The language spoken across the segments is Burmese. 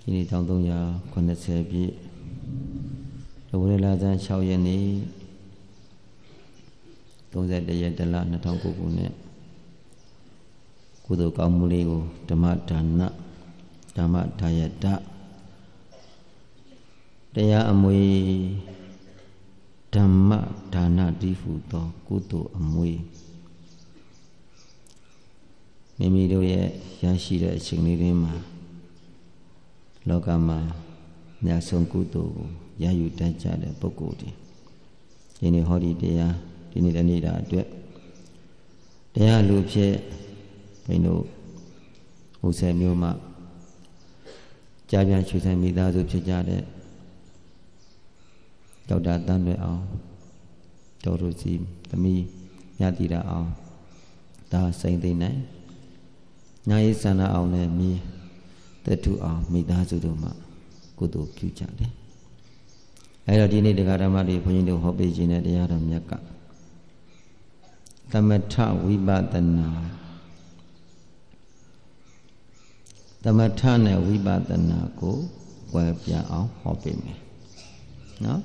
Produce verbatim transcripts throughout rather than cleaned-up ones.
ဒီနေ့တောင်သုံးရာခုနှစ်ဆယ်ပြည့်တဝရလာဇန်၆ရက်နေ့သုံးဆယ်တရက်တလ၂၀၀၉ခုနှစ်ကုသိုလ်ကောင်းမှုလေးကိုဓမ္မဒါနဓမ္မဒါယတတရားအမွေဓမ္မဒါနတည်ဟုသောကုသိုလ်အမွေမိမိတို့ရဲ့ရရှိတဲ့အချိန်လေးတွေမှာလောကမှာမြတ်ဆုံးကုသိုလ်ကိုရယူတတ်ကြတဲ့ပုဂ္ဂိုလ်တွေဒီနေ့ဟောဒီတရားဒီနေ့တနေ့တာအတွက်တရားလူဖြစ်ဘိန်းတို့ဟိုဆယ်မျိုးမှကြာပြန်ချွေဆိုင်မိသားစုဖြစ်ကြတဲ့ဒေါက်တာတန်းလွယ်အောင်တော်တို့စီသမီးညတိရအောင်ဒါစိန်သိနိုင်ညာရေးဆန္ဒအောင်နဲ့မြေတထုအောင်မိသားစုတို့မှကုသိုလ်ပြုကြတယ်အဲတော့ဒီနေ့တရားဓမ္မတွေဘုန်းကြီးတို့ဟောပေးခြင်းတဲ့တရားတော်မြတ်ကသမထဝိပဿနာသမထနဲ့ဝိပဿနာကိုကွဲပြားအောင်ဟောပေးမယ်နော်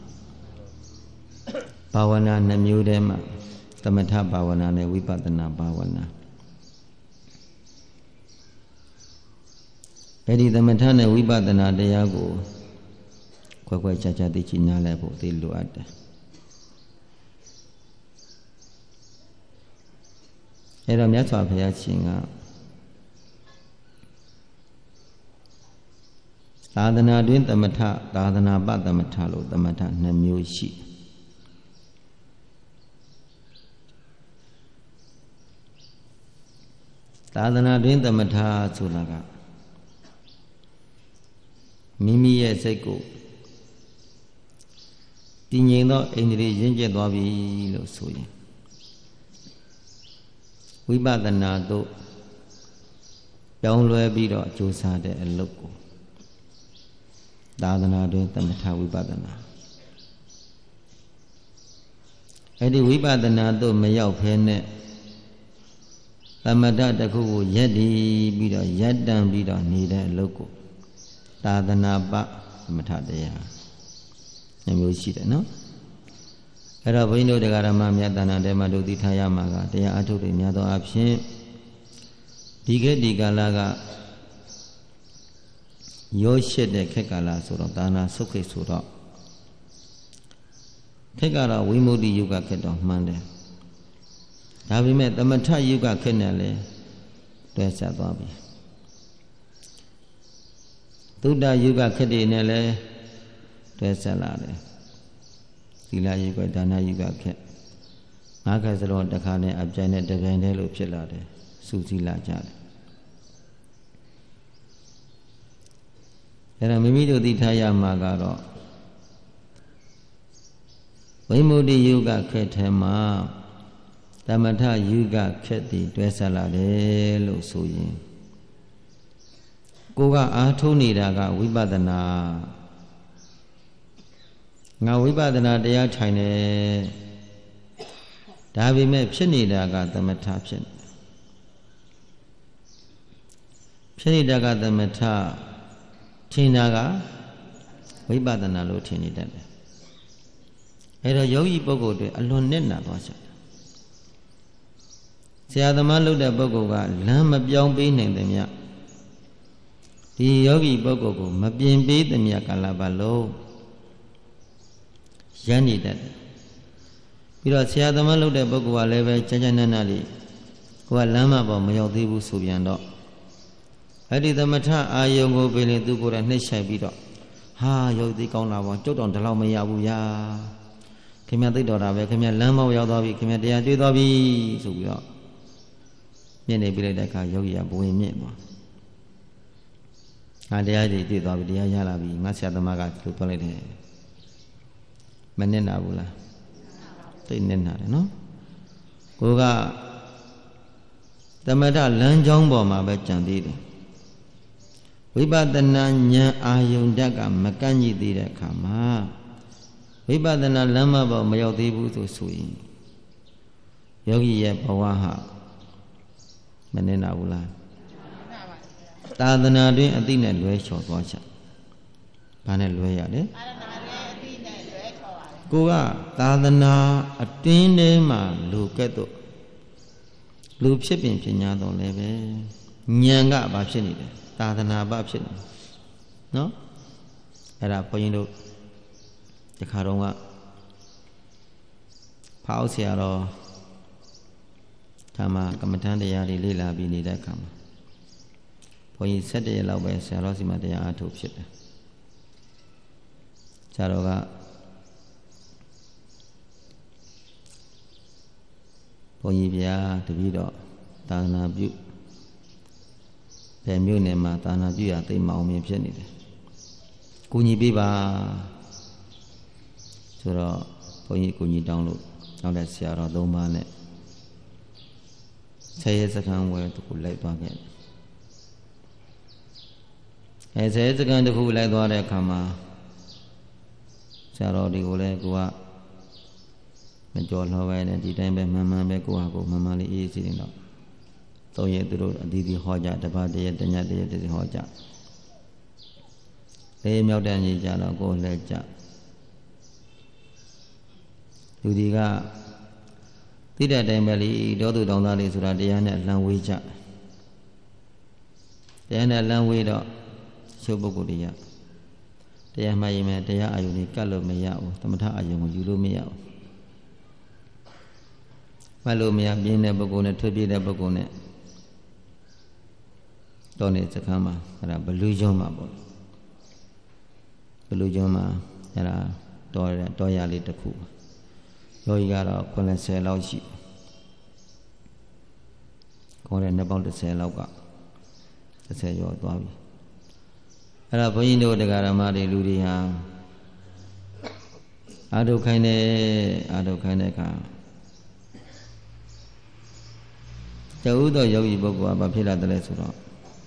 ဘာဝနာနှမျိုးတည်းမှာသမထဘာဝနာနဲ့ဝိပဿနာဘာဝနာအဲ့ဒီသမထနဲ့ဝိပဿနာတရားကိုခွဲခွဲခြားခြားသိချင်နားလည်ဖို့သိလိုအပ်တယ်အဲ့တော့မြတ်စွာဘုရားရှင်ကသာသနာတွင်သမထသာသနာပသမထလို့သမထနှစ်မျိုးရှိသာသနာတွင်သမထဆိုတာကမိမိရဲ့စိတ်ကိုတည်ငြိမ်သောအိန္ဒြေရင့်ကျက်သွားပြီလို့ဆိုရင်ဝိပဿနာတို့ပြောင်းလဲပြီးတော့ကြိုးစားတဲ့အလုပ်ကိုသာသနာတွင်သမထဝိပဿနာအဲ့ဒီဝိပဿနာတို့မရောက်ဖဲနဲ့သမထတစ်ခုကိုယက်တည်ပြီးတော့ယက်တံပြီးတော့နေတဲ့အလုပ်ကိုသာသနာပသမထတရားမျိုးမျိုးရှိတယ်နော်အဲ့တော့ဘုန်းကြီးတို့တရားဓမ္မမြတ်တဏ္ဍာထဲမှာတို့သိထားရမှာကတရားအထုတ်တွေများသောအားဖြင့်ဒီခေတ်ဒီကာလကရောရှစ်တဲ့ခေတ်ကာလဆိုတော့ဒါနာဆုတ်ခေတ်ဆိုတော့ခေတ်ကတော့ဝိမု ക്തി ယုဂခေတ်တော့မှန်တယ်ဒါပေမဲ့သမထယုဂခေတ်နဲ့လည်းတွဲဆက်သွားပြီသုဒ္ဓယုဂခေတ်တွေနဲ့လည်းတွဲဆက်လာတယ်သီလယုဂဒါနယုဂခေတ်ငါးခါစလုံးတစ်ခါနဲ့အပြိုင်နဲ့တစ်ပြိုင်တည်းလို့ဖြစ်လာတယ်စုစည်းလာကြတယ်အဲ့တော့မိမိတို့သိထားရမှာကတော့ဝိမု ക്തി ယုဂခေတ်ထဲမှာသမထယုဂခေတ်တည်တွဲဆက်လာတယ်လို့ဆိုရင်ကိုကအားထုတ်နေတာကဝိပဿနာငါဝိပဿနာတရားထိုင်တယ်ဒါပေမဲ့ဖြစ်နေတာကသမထဖြစ်နေဖြစ်နေတာကသမထထင်တာကဝိပဿနာလို့ထင်နေတတ်တယ်အဲ့တော့ယောဂီပုဂ္ဂိုလ်တွေအလွန်နဲ့နာသွားကြတယ်ဆရာသမားလုပ်တဲ့ပုဂ္ဂိုလ်ကလမ်းမပြောင်းပေးနိုင်တယ်မြတ်ဒီယောဂီပုဂ္ဂိုလ်ကိုမပြင်ပေးသမျှကာလပတ်လုံးရမ်းနေတတ်တယ်ပြီးတော့ဆရာသမားလုပ်တဲ့ပုဂ္ဂိုလ်ကလည်းပဲချမ်းချမ်းနာနာလေးကိုကလမ်းမပေါ်မရောက်သေးဘူးဆိုပြန်တော့အဲ့ဒီသမထအာယုံကိုပင်လေသူကိုယ်တိုင်နှိမ့်ဆိုင်ပြီးတော့ဟာယောဂီကောင်းလာပါကျုပ်တော်ဒီလောက်မရဘူးယာခင်ဗျာသိတော်တာပဲခင်ဗျာလမ်းမောက်ရောက်သွားပြီခင်ဗျာတရားတွေ့သွားပြီဆိုပြီးတော့မြင့်နေပြလိုက်တဲ့အခါယောဂီကဘဝင်မြင့်သွားငါတရားကြီးတွေ့သွားပြီတရားရလာပြီငါဆရာသမားကသူပြောလိုက်တယ်မနစ်နာဘူးလားသိနစ်နာတယ်နော်ကိုကသမထလမ်းကြောင်းပေါ်မှာပဲကြံသေးတယ်ဝိပဿနာဉာဏ်အာယုန်ဓာတ်ကမကန့်ညိသေးတဲ့အခါမှာဝိပဿနာလမ်းမပေါ်မရောက်သေးဘူးဆိုဆိုရင်ယောဂီရဲ့ဘဝဟာမနစ်နာဘူးလားသာသနာတွင်အသိနဲ့လွဲချော်သွားချဘာနဲ့လွဲရလဲကိုကသာသနာအတွင်းထဲမှာလူကဲ့သို့လူဖြစ်ပင်ဖြစ်냐တော့လည်းပဲဉာဏ်ကဘာဖြစ်နေလဲသာသနာပဖြစ်နေနော်အဲ့ဒါဘုန်းကြီးတို့ဒီခါတော့ကဖောက်ဆရာတော်ဓမ္မကမ္မထန်တရားတွေလေ့လာပြီးနေတဲ့အခါမှာဘုန်းကြီးဆက်တရလောက်ပဲဆရာတော်စီမတရားအားထုတ်ဖြစ်တယ်ဆရာတော်ကဘုန်းကြီးဗျာတပည့်တော်သာသနာပြုဘယ်မြို့နယ်မှာသာသနာပြုရသိမအောင်မြင်ဖြစ်နေတယ်ကိုကြီးပေးပါဆိုတော့ဘုန်းကြီးကိုကြီးတောင်းလို့နောက်တဲ့ဆရာတော်သုံးပါးနဲ့ဆယ်ရက်စခန်းဝယ်သူကိုလိုက်သွားခဲ့တယ်အဲဆယ်ရက်စခန်းတစ်ခုလိုက်သွားတဲ့အခါမှာဆရာတော်ဒီကိုလည်းကိုကမကြော်လှောပဲနဲ့ဒီတိုင်းပဲမှန်မှန်ပဲကိုဟာကိုမှန်မှန်လေးအေးအေးစီနေတော့သုံးရက်သူတို့အသီးသီးဟောကြတပတ်တရက်တညတရက်တည်းဟောကြလေးမြောက်တဲ့ညီကြတော့ကိုလည်းကြလူဒီကသိတဲ့အတိုင်းပဲလေဒေါသူတောင်းသားလေးဆိုတာတရားနဲ့လမ်းဝေးကြတရားနဲ့လမ်းဝေးတော့ရှုပ်ပုဂ္ဂိုလ်တွေကတရားမှရင်မဲ့တရားအာယုန်ကြီးကတ်လို့မရဘူးသမထအာယုန်ကိုယူလို့မရဘူးမလို့မရပြင်းတဲ့ပုဂ္ဂိုလ်နဲ့ထွက်ပြေးတဲ့ပုဂ္ဂိုလ်နဲ့တော့နေစခန်းမှာအဲ့ဒါဘလူးကျွန်းမှာပေါ့ဘလူးကျွန်းမှာအဲ့ဒါတော်ရတော်ရလေးတစ်ခုယောဂီကတော့ခုနှစ်ဆယ်လောက်ရှိခေါ်တဲ့နှစ်ပေါင်းတစ်ဆယ်လောက်ကတစ်ဆယ်ကျော်သွားပြီအဲ့ဒါဘုန်းကြီးတို့တရားဓမ္မတွေလူတွေဟာအာထုခိုင်းတယ်အာထုခိုင်းတဲ့အခါကျဥသောယောဂီပုဂ္ဂိုလ်ကဘာဖြစ်လာတယ်လဲဆိုတော့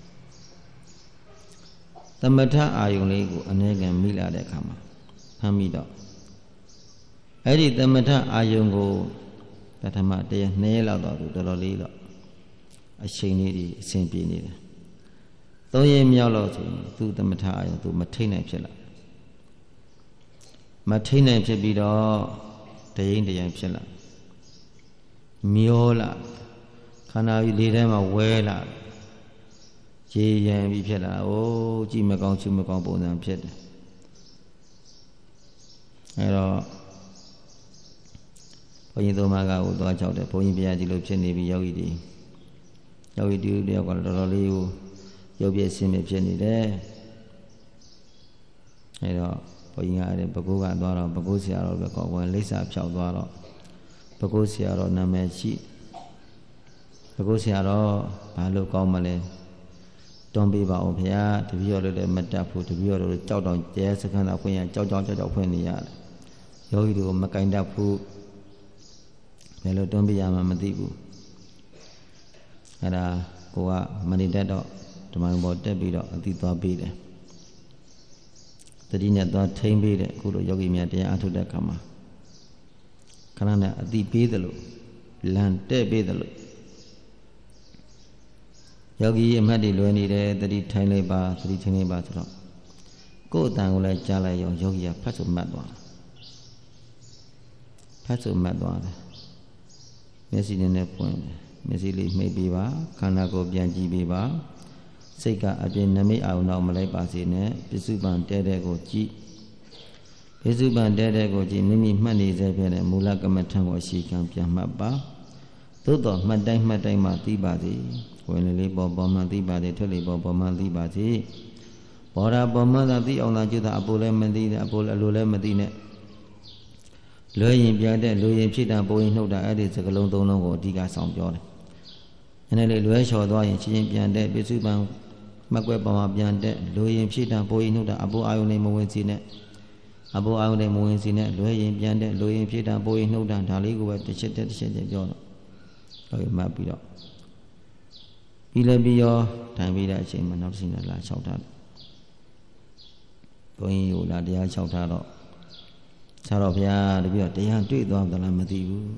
သမထအာယုန်လေးကိုအနေကံမိလာတဲ့အခါမှာဖမ်းမိတော့အဲ့ဒီသမထအာယုန်ကိုပထမတည်းနှစ်ရက်လောက်တော့တော်တော်လေးတော့အချိန်လေးဒီအဆင်ပြေနေတယ်သုံးရက်မြောက်လို့ဆိုရင်သူသမထအာယုန်သူမထိနိုင်ဖြစ်လာမထိနိုင်ဖြစ်ပြီးတော့တရင်တရင်ဖြစ်လာမျောလာခန္ဓာကြီးလေးထဲမှာဝဲလာရေရံပြီးဖြစ်လာအိုးကြည့်မကောင်းချူမကောင်းပုံစံဖြစ်တယ်အဲတော့ဘုန်းကြီးသုံးပါးကကိုသွားကြောက်တယ်ဘုန်းကြီးဘုရားကြီးလို့ဖြစ်နေပြီယောဂီတွေယောဂီတူတယောက်ကတော်တော်လေးကိုရုပ်ပြည့်စင်ပြဖြစ်နေတယ်အဲတော့ဘုန်းကြီးကအဲ့ဘကိုးကသွားတော့ဘကိုးဆရာတော်ပဲကောဝင်လိပ်စာဖြောက်သွားတော့ဘကိုးဆရာတော်နာမည်ရှိဘကိုးဆရာတော်ဘာလို့ကောင်းမလဲတွန်းပေးပါအောင်ဗျာတပည့်တော်လည်းမတတ်ဘူးတပည့်တော်လည်းကြောက်တော့ကျဲစခန်းသာဖွင့်ရကြောက်ကြောက်ကြောက်ကြောက်ဖွင့်နေရတယ်ယောဂီတို့မကင်တတ်ဘူးဘယ်လိုတွန်းပေးရမှမသိဘူးအဲ့ဒါကိုကမနေတတ်တော့ဓမ္မဘောတက်ပြီးတော့အတိသွားပေးတယ်တတိနဲ့သွားထိမ့်ပေးတယ်အခုလိုယောဂီများတရားအထုတ်တဲ့အခါမှာခဏနဲ့အတိပေးတယ်လို့လမ်းတဲ့ပေးတယ်လို့ယောဂီအမှတ်တွေလွယ်နေတယ်တတိထိုင်လိုက်ပါတတိထိုင်လိုက်ပါဆိုတော့ကိုယ်အတန်ကိုလည်းကြားလိုက်ရောယောဂီကဖတ်ဆိုမှတ်သွားဖတ်ဆိုမှတ်သွားတယ်မျက်စိနဲ့နဲ့ပွင့်တယ်မျက်စိလေးမှိတ်ပေးပါခန္ဓာကိုယ်ပြန်ကြည့်ပေးပါစိတ်ကအပြင်နမိတ်အောင်တော့မလိုက်ပါစေနဲ့ပစ္စုပန်တဲတဲ့ကိုကြည့်ပစ္စုပန်တဲတဲ့ကိုကြည့်မိမိမှတ်နေစေဖြစ်တဲ့မူလကမ္မထံကိုအရှိခံပြန်မှတ်ပါသို့တော်မှတ်တိုင်းမှတ်တိုင်းမှသိပါစေဝင်လေလေးပေါ်ပေါ်မှသိပါစေထွက်လေပေါ်ပေါ်မှသိပါစေဘောဓပေါ်မှသာသိအောင်သာကျွတ်တာအပိုလည်းမသိနဲ့အပိုလည်းအလိုလည်းမသိနဲ့လွယ်ရင်ပြတဲ့လူရင်ဖြစ်တာပိုရင်နှုတ်တာအဲ့ဒီစကလုံးသုံးလုံးကိုအဓိကဆောင်ပြောတယ်။အဲ့ဒါလေလွယ်လျှော်သွားရင်ချင်းချင်းပြန်တဲ့ပစ္စုပန်မကွဲပေါ်မှာပြန်တဲ့လူရင်ဖြစ်တာပိုရင်နှုတ်တာအပိုအာယုန်နဲ့မဝင်စီနဲ့အပိုအာယုန်နဲ့မဝင်စီနဲ့လွယ်ရင်ပြန်တဲ့လူရင်ဖြစ်တာပိုရင်နှုတ်တာဒါလေးကိုပဲတစ်ချက်တစ်ချက်ချက်ပြောတော့ဟုတ်ပြီမှတ်ပြီးတော့ပြီးလည်းပြီးရောထိုင်ပြီးတဲ့အချိန်မှာနောက်တစ်ချိန်လာလျှောက်ထားတယ်ဘုန်းကြီးကိုလာတရားလျှောက်ထားတော့ဆရာတော်ဘုရားတပည့်တော်တရားတွေ့သွားသလားမသိဘူး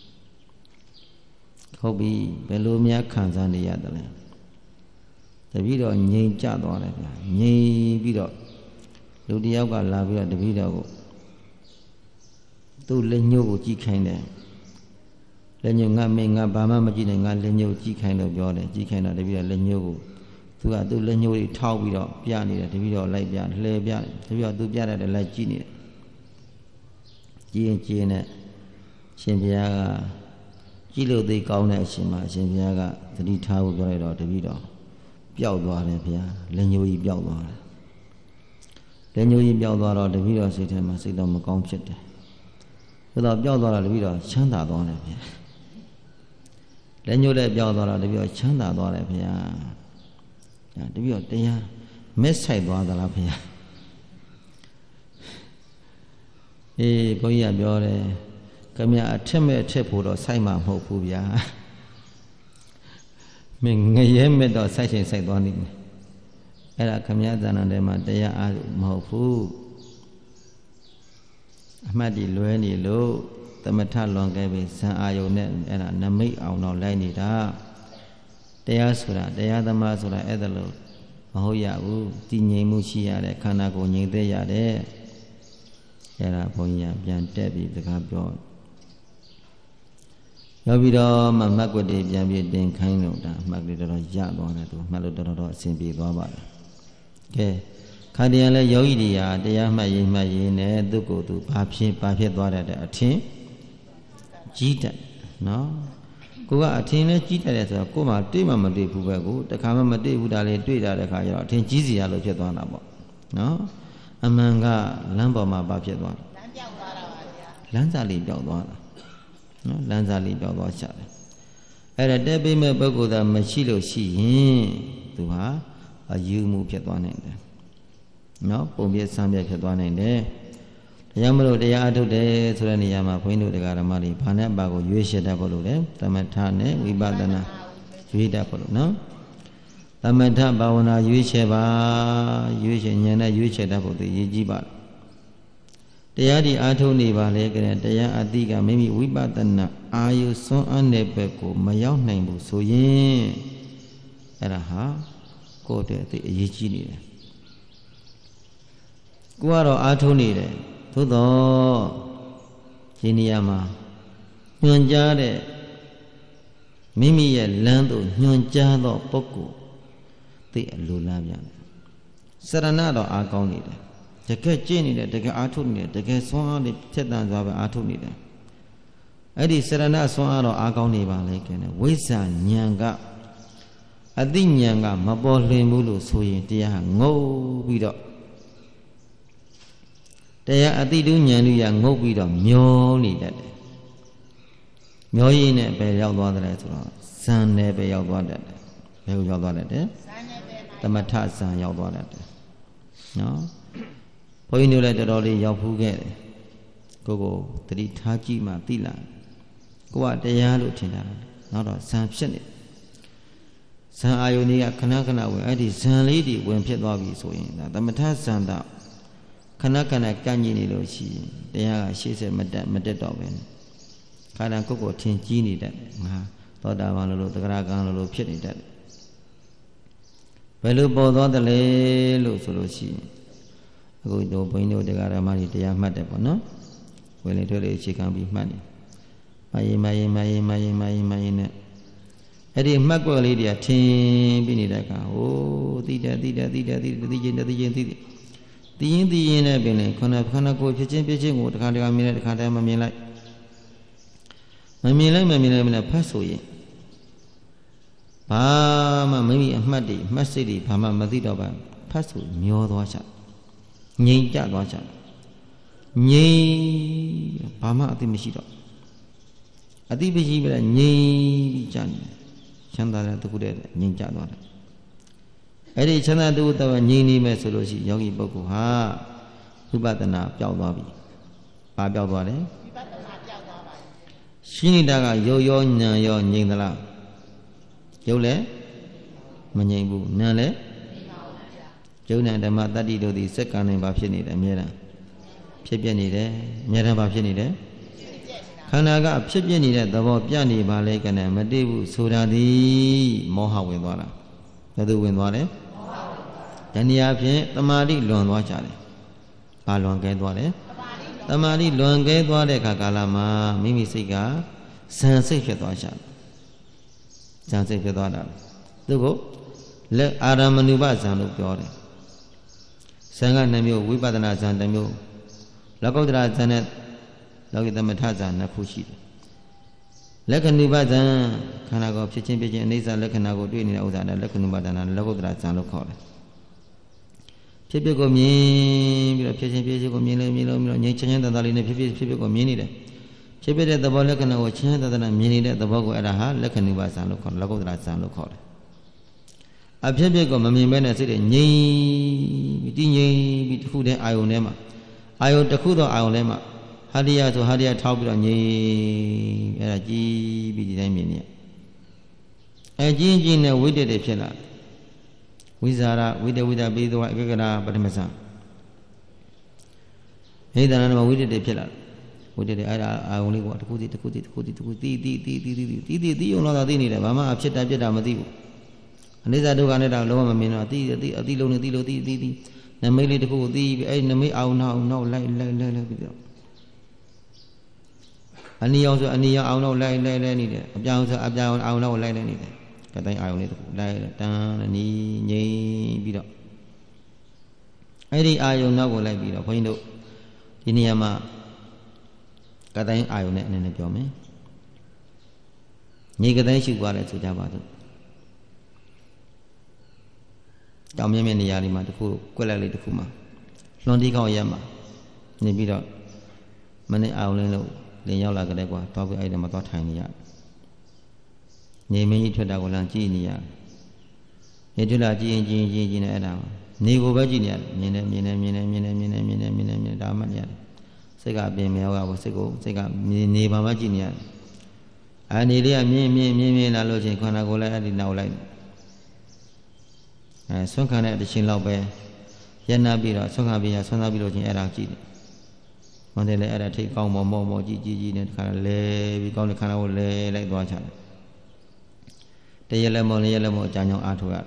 ဟုတ်ပြီဘယ်လိုများခံစားနေရတယ်လဲတပည့်တော်ငြိမ်ကြသွားတယ်ဗျာငြိမ်ပြီးတော့လူတယောက်ကလာပြီးတော့တပည့်တော်ကိုသူ့လက်ညှိုးကိုကြည့်ခိုင်းတယ်လက်ညှိုးငါမင်းငါဘာမှမကြည့်နဲ့ငါလက်ညှိုးကြည့်ခိုင်းလို့ပြောတယ်ကြည့်ခိုင်းတော့တပည့်တော်လက်ညှိုးကိုသူကသူ့လက်ညှိုးတွေထောက်ပြီးတော့ပြနေတယ်တပည့်တော်လိုက်ပြလှဲပြတယ်တပည့်တော်သူပြတဲ့လိုက်ကြည့်နေတယ်ကြည့်ရင်ကြည့်ရင်နဲ့ရှင်ဘုရားကကြည့်လို့သိကောင်းတဲ့အရှင်မှာအရှင်ဘုရားကသတိထားဖို့ပြောလိုက်တော့တပည့်တော်ပျောက်သွားတယ်ဘုရားလက်ညှိုးကြီးပျောက်သွားတယ်လက်ညှိုးကြီးပျောက်သွားတော့တပည့်တော်စိတ်ထဲမှာစိတ်တော့မကောင်းဖြစ်တယ်ဆိုတော့ပျောက်သွားတော့တပည့်တော်ချမ်းသာသွားတယ်ဘုရားလက်ညှိုးလည်းပျောက်သွားတော့တပည့်တော်ချမ်းသာသွားတယ်ဘုရားဒါတပည့်တော်တရားမက်ဆိုင်သွားသလားဘုရားအေးဘုန်းကြီးကပြောတယ်ခမရအထက်မဲ့အထက်ဖို့တော့စိုက်မှာမဟုတ်ဘူးဗျာမင်းငရဲမဲ့တော့စိုက်ချင်းစိုက်သွားနေတယ်အဲ့ဒါခမရဇာဏထဲမှာတရားအားမဟုတ်ဘူးအမှတ်ဒီလွဲနေလို့သမထလွန်ခဲ့ပြီဇံအာယုန်နဲ့အဲ့ဒါနမိတ်အောင်တော့လိုက်နေတာတရားဆိုတာတရားသမားဆိုတာအဲ့ဒါလို့မဟုတ်ရဘူးတည်ငြိမ်မှုရှိရတယ်ခန္ဓာကိုယ်ငြိမ်သက်ရတယ်အဲ့ဒါဘုန်းကြီးကပြန်တက်ပြီးစကားပြောရောက်ပြီးတော့မှမှတ်ကွက်တွေပြန်ပြီးတင်ခိုင်းလို့ဒါမှတ်ကလေးတော်တော်ရသွားတယ်သူမှတ်လို့တော်တော်အဆင်ပြေသွားပါတယ်ကဲခါတည်းလည်းယောဂီတွေဟာတရားမှတ်ရင်မှတ်ရင်နဲ့သူ့ကိုယ်သူဘာဖြစ်ဘာဖြစ်သွားတဲ့အထင်ကြီးတက်နော်ကိုကအထင်လည်းကြီးတက်တယ်ဆိုတော့ကို့မှာတွေ့မှမတွေ့ဘူးပဲကိုတခါမှမတွေ့ဘူးဒါလေးတွေ့တာတဲ့ခါကျတော့အထင်ကြီးစီရလို့ဖြစ်သွားတာပေါ့နော်အမှန်ကလမ်းပေါ်မှာဘာဖြစ်သွားလဲလမ်းပြောက်သွားတာပါဗျာလမ်းစာလေးပြောက်သွားတာနော်လမ်းစာလေးပြောက်သွားချတယ်အဲ့ဒါတက်ပိမဲ့ပုဂ္ဂိုလ်သားမရှိလို့ရှိရင်သူဟာအယူမှုဖြစ်သွားနိုင်တယ်နော်ပုံပြဆံပြဖြစ်သွားနိုင်တယ်တရားမလို့တရားအထုတ်တယ်ဆိုတဲ့နေရာမှာဘုန်းကြီးတို့တရားဓမ္မတွေဘာနဲ့ပါကိုရွေးရှယ်တတ်ဖို့လို့လဲသမထနဲ့ဝိပဿနာရွေးတတ်ဖို့လို့နော်သမထဘာဝနာရွေးချယ်ပါရွေးချယ်ဉာဏ်နဲ့ရွေးချယ်တတ်ဖို့သူရည်ကြီးပါတရားဒီအားထုတ်နေပါလေကြတဲ့တရားအတိကမိမိဝိပဿနာအာယုစွမ်းအားတဲ့ဘက်ကိုမရောက်နိုင်ဘူးဆိုရင်အဲ့ဒါဟာကိုယ့်အတွက်သိအရေးကြီးနေတယ်ကိုကတော့အားထုတ်နေတယ်သို့တော့ဒီနေရာမှာညွှန်ကြားတဲ့မိမိရဲ့လမ်းသို့ညွှန်ကြားသောပုဂ္ဂိုလ်သိအလိုလားပြန်စရဏတော့အားကောင်းနေတယ်တကယ်ကျင့်နေတယ်တကယ်အားထုတ်နေတယ်တကယ်ဆွမ်းအားနဲ့ဖြတ်တန်းသွားပဲအားထုတ်နေတယ်အဲ့ဒီစရဏဆွမ်းအားတော့အားကောင်းနေပါလေခင်ဗျဝိဇ္ဇာဉာဏ်ကအသိဉာဏ်ကမပေါ်လွင်ဘူးလို့ဆိုရင်တရားငုတ်ပြီးတော့တရားအတိတုဉာဏ်လူရငုတ်ပြီးတော့မျောနေတတ်တယ်မျောရင်းနဲ့ပဲရောက်သွားတယ်ဆိုတော့ဇန်နဲ့ပဲရောက်သွားတတ်တယ်ဘယ်ကိုရောက်သွားတတ်တယ်သမထဇန်ရောက်သွားတတ်တယ်နော်ဘုန်းကြီးတို့လည်းတော်တော်လေးရောက်ဖူးခဲ့တယ်ကိုကိုတတိထားကြည့်မှသိလာကိုကတရားလို့ထင်တာနောက်တော့ဇန်ဖြစ်နေဇန်အာယုန်ကြီးကခဏခဏဝင်အဲ့ဒီဇန်လေးတွေဝင်ဖြစ်သွားပြီဆိုရင်ဒါသမထဇန်တာခဏခဏကန့်ကြည့်နေလို့ရှိရင်တရားကရှေ့ဆက်မတက်မတက်တော့ပဲခါတန်ကိုကိုထင်ကြီးနေတတ်ငါသောတာပန်လို့လို့သဂရကံလို့လို့ဖြစ်နေတတ်ဘယ်လိုပေါ်သွားတယ်လဲလို့ဆိုလို့ရှိရင်အခုတို့ဘုန်းကြီးတို့တရားဓမ္မတွေတရားမှတ်တယ်ပေါ့နော်ဝင်လေထွက်လေအခြေခံပြီးမှတ်နေမယင်မယင်မယင်မယင်မယင်မယင်နဲ့အဲ့ဒီမှတ်ကွက်လေးတွေကထင်ပြီးနေတဲ့အခါဟိုးသိတယ်သိတယ်သိတယ်သိတယ်သိချင်းသိချင်းသိတယ်သိရင်သိရင်နဲ့ပင်လေခဏခဏကိုဖြစ်ချင်းဖြစ်ချင်းကိုတစ်ခါတစ်ခါမြင်လိုက်တစ်ခါတည်းမမြင်လိုက်မမြင်လိုက်မမြင်လိုက်မနဲ့ဖတ်ဆိုရင်ဘာမှမိမိအမှတ်တွေအမှတ်စိတ်တွေဘာမှမသိတော့ပါဖတ်ဆိုမျောသွားချငြိမ်ကြသွားချငြိမ်ဘာမှအသိမရှိတော့အသိမရှိပဲငြိမ်ပြီးကြနေချမ်းသာတဲ့တခုတည်းငြိမ်ကြသွားတယ်အဲ့ဒီချမ်းသာတခုတော့ငြိမ်နေမယ်ဆိုလို့ရှိရင်ယောဂီပုဂ္ဂိုလ်ဟာဝိပဿနာပျောက်သွားပြီဘာပျောက်သွားလဲဝိပဿနာပျောက်သွားပါရှိနေတာကရုပ်ရောဉာဏ်ရောငြိမ်သလားရုပ်လည်းမငြိမ်ဘူးဉာဏ်လည်းယုံနာဓမ္မတတ္တိတို့သည်စက္ကန့်နဲ့ဘာဖြစ်နေတယ်အမြဲတမ်းဖြစ်ပြနေတယ်အမြဲတမ်းဘာဖြစ်နေတယ်ခန္ဓာကဖြစ်ပြနေတဲ့သဘောပြနေပါလေကနဲ့မတည်ဘူးဆိုတာသည်မောဟဝင်သွားတာဘယ်သူဝင်သွားလဲမောဟဝင်သွားတာတဏှာဖြင့်တမာတိလွန်သွားကြတယ်ဘာလွန်ကဲသွားတယ်တမာတိလွန်ကဲသွားတဲ့အခါကာလမှာမိမိစိတ်ကဇန်စိတ်ဖြစ်သွားရှာဇန်စိတ်ဖြစ်သွားတာသူကလက်အာရမဏုပဇန်လို့ပြောတယ်ဇန်ကနှစ်မျိုးဝိပဿနာဇန်တစ်မျိုးလောကုတ္တရာဇန်နဲ့လောကီသမထဇန်နှစ်ခုရှိတယ်လက္ခဏုပဇန်ခန္ဓာကိုယ်ဖြစ်ချင်းဖြစ်ချင်းအိဋ္ဌလက္ခဏာကိုတွေ့နေတဲ့ဥစ္စာနဲ့လက္ခဏုပဇန်နဲ့လောကုတ္တရာဇန်လို့ခေါ်တယ်ဖြစ်ဖြစ်ကိုမြင်ပြီးတော့ဖြစ်ချင်းဖြစ်ချင်းကိုမြင်လို့မြင်လို့မြင်လို့ငြိမ်းချမ်းချမ်းသာသာလေးနဲ့ဖြစ်ဖြစ်ဖြစ်ဖြစ်ကိုမြင်နေတယ်ဖြစ်ဖြစ်တဲ့သဘောလက္ခဏာကိုချမ်းသာသာနဲ့မြင်နေတဲ့သဘောကိုအဲ့ဒါဟာလက္ခဏုပဇန်လို့ခေါ်တယ်လောကုတ္တရာဇန်လို့ခေါ်တယ်အဖြစ်ဖြစ်ကိုမမြင်ဘဲနဲ့စိတ်တွေငြိမ်ပြီးတည်ငြိမ်ပြီးတစ်ခုတည်းအာယုန်ထဲမှာအာယုန်တစ်ခုသောအာယုန်ထဲမှာဟာရိယဆိုဟာရိယထောက်ပြီးတော့ငြိမ်အဲ့ဒါကြည်ပြီးဒီတိုင်းမြင်နေအဲကြည်ကြည်နဲ့ဝိတ္တတွေဖြစ်လာဝိဇာရဝိတ္တဝိတ္တပိသဝအကကရာပထမဇန်ဟိတနာမှာဝိတ္တတွေဖြစ်လာဝိတ္တတွေအဲ့ဒါအာယုန်လေးကတစ်ခုစီတစ်ခုစီတစ်ခုစီတစ်ခုတီးတီးတီးတီးတီးတီးတီးတီးုံတော့သိနေတယ်ဘာမှအဖြစ်တာပြစ်တာမသိဘူးအနိစ္စဒုက္ခနဲ့တော့လုံးဝမမြင်တော့အတိအတိအတိလုံးနဲ့တိလို့တိတိတိနမိတ်လေးတစ်ခုကိုသိပြီးအဲ့နမိတ်အောင်နောက်နောက်လိုက်လိုက်လိုက်လိုက်ပြီးတော့အနိယောဆိုအနိယောအောင်နောက်လိုက်လိုက်လိုက်နေတယ်အပြောင်းဆိုအပြောင်းအောင်နောက်လိုက်လိုက်နေတယ်ကတိုင်းအာယုံလေးတစ်ခုလိုက်တန်းနီးငြိမ်ပြီးတော့အဲ့ဒီအာယုံနောက်ကိုလိုက်ပြီးတော့ဘုန်းကြီးတို့ဒီနေရာမှာကတိုင်းအာယုံနဲ့အနေနဲ့ပြောမယ်ညီကတိုင်းရှိသွားတယ်ဆိုကြပါစို့တောင်မြင့်မြင့်နေရာလေးမှာတခုကွက်လက်လေးတခုမှာလွန်တီးကောင်းရက်မှာနေပြီးတော့မနေ့အောင်လင်းလို့လင်းရောက်လာကြတဲ့ကွာတော့ပြီးအဲ့ဒါမှာသွားထိုင်နေရနေမင်းကြီးထွက်တာကိုလမ်းကြည့်နေရနေထွက်လာကြည့်ရင်ကြည့်ရင်ကြည့်ရင်အဲ့ဒါနေကိုပဲကြည့်နေရတယ်မြင်နေမြင်နေမြင်နေမြင်နေမြင်နေမြင်နေမြင်နေမြင်ဒါမှမရတယ်စိတ်ကပြင်မရောက်ဘူးစိတ်ကိုစိတ်ကနေပါမှကြည့်နေရတယ်အာနေလေးကမြင်မြင်မြင်မြင်လာလို့ချင်းခန္ဓာကိုယ်လည်းအဲ့ဒီနောက်လိုက်အဲဆွမ်းခံတဲ့တခြင်းလောက်ပဲရနာပြီးတော့ဆွမ်းခံပြီးရဆွမ်းသားပြီးလို့ချင်းအဲ့ဒါကြည့်တယ်။မှန်တယ်လေအဲ့ဒါထိတ်ကောင်းမောမောမောကြည့်ကြည့်ကြည့်နဲ့တခါလဲပြီးကောင်းတဲ့ခန္ဓာကိုလဲလိုက်သွားချတယ်။တရလက်မောလေးလက်မောအကြောင်းကြောင့်အားထုတ်ရတယ်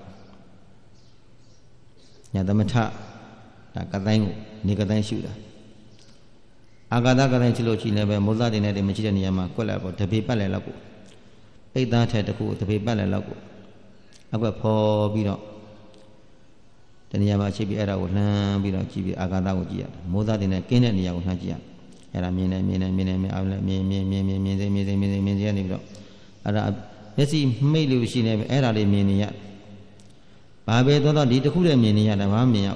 ။ညာသမထဒါကတိုင်းကိုနေကတိုင်းရှုတာ။အာဂါသကတိုင်းရှိလို့ရှိနေပဲမောဇတင်တဲ့မရှိတဲ့နေရာမှာကွက်လိုက်ပေါ့တပေပတ်လဲလောက်ကိုအိတ်သားထဲတခုတပေပတ်လဲလောက်ကိုအကွက်ဖော်ပြီးတော့တနေရာမှာရှိပြီးအဲ့ဒါကိုလှမ်းပြီးတော့ကြည့်ပြီးအာဂါသကိုကြည့်ရတယ်မိုးသားတင်နဲ့ကင်းတဲ့နေရာကိုလှမ်းကြည့်ရအဲ့ဒါမြင်နေမြင်နေမြင်နေမြင်အောင်လည်းမြင်မြင်မြင်မြင်မြင်စိမြင်စိမြင်စိမြင်စိရနေပြီးတော့အဲ့ဒါမျက်စိမိတ်လို့ရှိနေပဲအဲ့ဒါလေးမြင်နေရဘာပဲတော့တော့ဒီတစ်ခုတည်းမြင်နေရတယ်ဘာမှမြင်ရ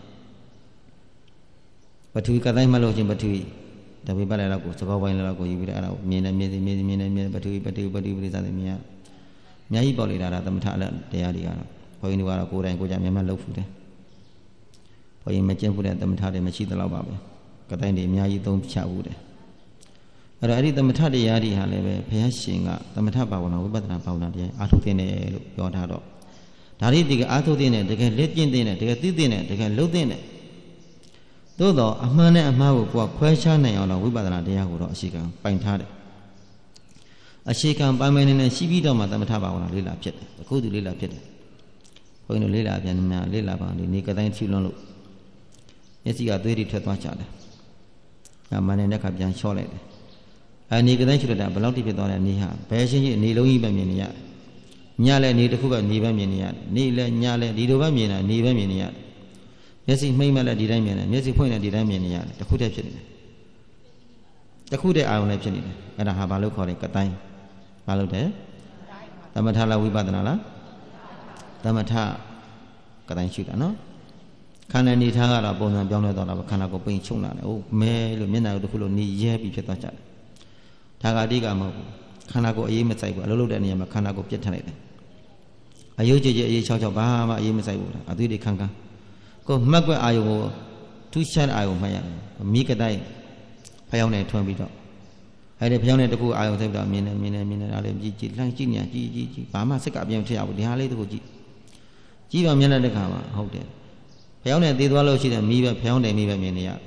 ပထဝီကတိုင်းမှလို့ချင်းပထဝီတပိပတ်လည်းတော့ကိုစကောပိုင်းလည်းတော့ကိုယူပြီးတော့အဲ့ဒါကိုမြင်နေမြင်စိမြင်စိမြင်နေမြင်ပထဝီပထဝီပထဝီပရိသတ်မြင်ရအများကြီးပေါ်နေတာဒါသမထတရားတွေကတော့ဘုန်းကြီးတို့ကတော့ကိုယ်တိုင်ကိုယ်ကြမျက်မှတ်လုပ်ဖူးတယ်ဘုန်းကြီးမကျင့်ဖူးတဲ့သမထတွေမရှိသလောက်ပါပဲကတိုင်းတွေအများကြီးသုံးချဘူးတယ်အဲ့တော့အဲ့ဒီသမထတရားတွေဟာလည်းပဲဘုရားရှင်ကသမထဘာဝနာဝိပဿနာဘာဝနာတရားအာထုတင်တယ်လို့ပြောထားတော့ဒါတွေဒီကအာထုတင်တယ်တကယ်လက်ကျင့်တင်တယ်တကယ်သိတင်တယ်တကယ်လှုပ်တင်တယ်သို့တော့အမှန်နဲ့အမှားကိုကိုယ်ခွဲခြားနိုင်အောင်တော့ဝိပဿနာတရားကိုတော့အရှိကံပိုင်ထားတယ်အရှိကံပိုင်ပိုင်နေနေရှိပြီးတော့မှသမထဘာဝနာလေးလာဖြစ်တယ်အခုသူလေးလာဖြစ်တယ်ဘုန်းကြီးတို့လေးလာပြန်နေလေးလာပါနေကတိုင်းထီလွန်းလို့မျက်စိကသွေးတွေထွက်သွားကြတယ်အမှန်နဲ့တဲ့ခါပြန်လျှော့လိုက်တယ်အနေကတိုင်းချွတ်တာဘယ်လောက်တိဖြစ်သွားလဲနေဟာဘယ်ရှင်းချင်းအနေလုံးကြီးပဲမြင်နေရတယ်ညလည်းနေတစ်ခုပဲနေပဲမြင်နေရတယ်နေလည်းညလည်းဒီလိုပဲမြင်တာနေပဲမြင်နေရတယ်မျက်စိမှိမ့်မှလည်းဒီတိုင်းမြင်တယ်မျက်စိဖွင့်လည်းဒီတိုင်းမြင်နေရတယ်တစ်ခုတည်းဖြစ်နေတယ်တစ်ခုတည်းအာရုံလည်းဖြစ်နေတယ်အဲ့ဒါဟာဘာလို့ခေါ်လဲကတိုင်းဘာလို့လဲသမထလားဝိပဿနာလားသမထကတိုင်းရှိတာနော်ခန္ဓာနေထားကတော့ပုံစံပြောင်းလဲသွားတာပဲခန္ဓာကိုပိန်ချုံလာတယ်ဟုတ်မဲလို့မျက်နှာကိုတစ်ခုလို့နေရဲပြီးဖြစ်သွားကြတယ်ဒါကအတိကမဟုတ်ဘူးခန္ဓာကိုအရေးမဆိုင်ဘူးအလုပ်လုပ်တဲ့နေရာမှာခန္ဓာကိုပြစ်ထန်လိုက်တယ်အယုတ်ကြည်ကြည်အရေးချောက်ချောက်ဘာမှအရေးမဆိုင်ဘူးအသွေးတွေခန်းခန်းကိုမှတ်ကွက်အာယုံကိုထူးခြားအာယုံမှတ်ရတယ်မိကတိုင်းဖျောင်းနေထွန်းပြီးတော့အဲ့ဒီဖျောင်းနေတကူအာယုံစိတ်တော့မြင်နေမြင်နေမြင်နေတာလေးကြည့်ကြည့်လှမ်းကြည့်နေကြည့်ကြည့်ကြည့်ဘာမှစိတ်ကအပြင်းထရဘူးဒီဟာလေးတကူကြည့်ကြည့်ပါမျက်နှာတစ်ခါမှဟုတ်တယ်ဖျောင်းနေသေးသွားလို့ရှိတယ်မိပဲဖျောင်းတယ်မိပဲမြင်နေရ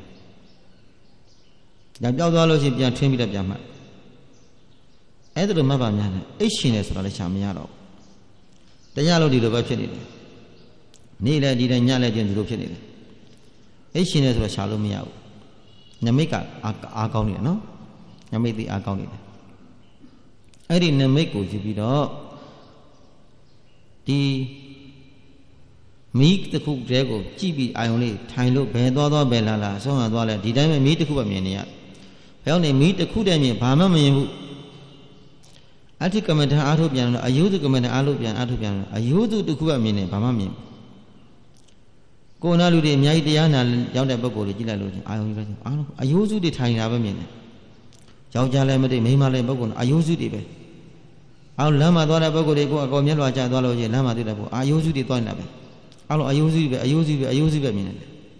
ဒါပြောက်သွားလို့ရှိရင်ပြန်ထွင်းပြီးတော့ပြန်မှတ်အဲ့ဒါလိုမှတ်ပါများတယ်အိတ်ရှင်နေဆိုတော့လည်းရှာမရတော့တရားလို့ဒီလိုပဲဖြစ်နေတယ်နေ့လည်းဒီတိုင်းညလည်းကျင်ဒီလိုဖြစ်နေတယ်အဲ့ရှင်နေဆိုတော့ရှာလို့မရဘူးနမိတ်ကအားကောင်းနေတယ်နော်နမိတ်ဒီအားကောင်းနေတယ်အဲ့ဒီနမိတ်ကိုယူပြီးတော့ဒီမီးတစ်ခုတည်းကိုကြည့်ပြီးအာယုံလေးထိုင်လို့ဘယ်သွားသွားဘယ်လာလာဆုံးဟန်သွားလဲဒီတိုင်းပဲမီးတစ်ခုပဲမြင်နေရဘယ်အောင်နေမီးတစ်ခုတည်းမြင်ဘာမှမမြင်ဘူးအဋ္ဌကမ္မထအားထုတ်ပြန်လို့အယုဒကမ္မထအားထုတ်ပြန်အားထုတ်ပြန်လို့အယုဒတစ်ခုပဲမြင်နေဘာမှမမြင်ကိုယ်နာလူတွေအများကြီးတရားနာရောက်တဲ့ပုဂ္ဂိုလ်တွေကြည့်လိုက်လို့အာယုံကြီးပဲအားလုံးအယုစုတွေထိုင်နေတာပဲမြင်တယ်ယောက်ျားလည်းမသိမိန်းမလည်းပုဂ္ဂိုလ်အယုစုတွေပဲအောင်လမ်းမှာသွားတဲ့ပုဂ္ဂိုလ်တွေကိုအကောင်မျက်လွှာကျသွားလို့ရှိရင်လမ်းမှာတွေ့တဲ့ပုဂ္ဂိုလ်အာယုစုတွေသွားနေတာပဲအားလုံးအယုစုပဲအယုစုပဲအယုစုပဲမြင်တယ်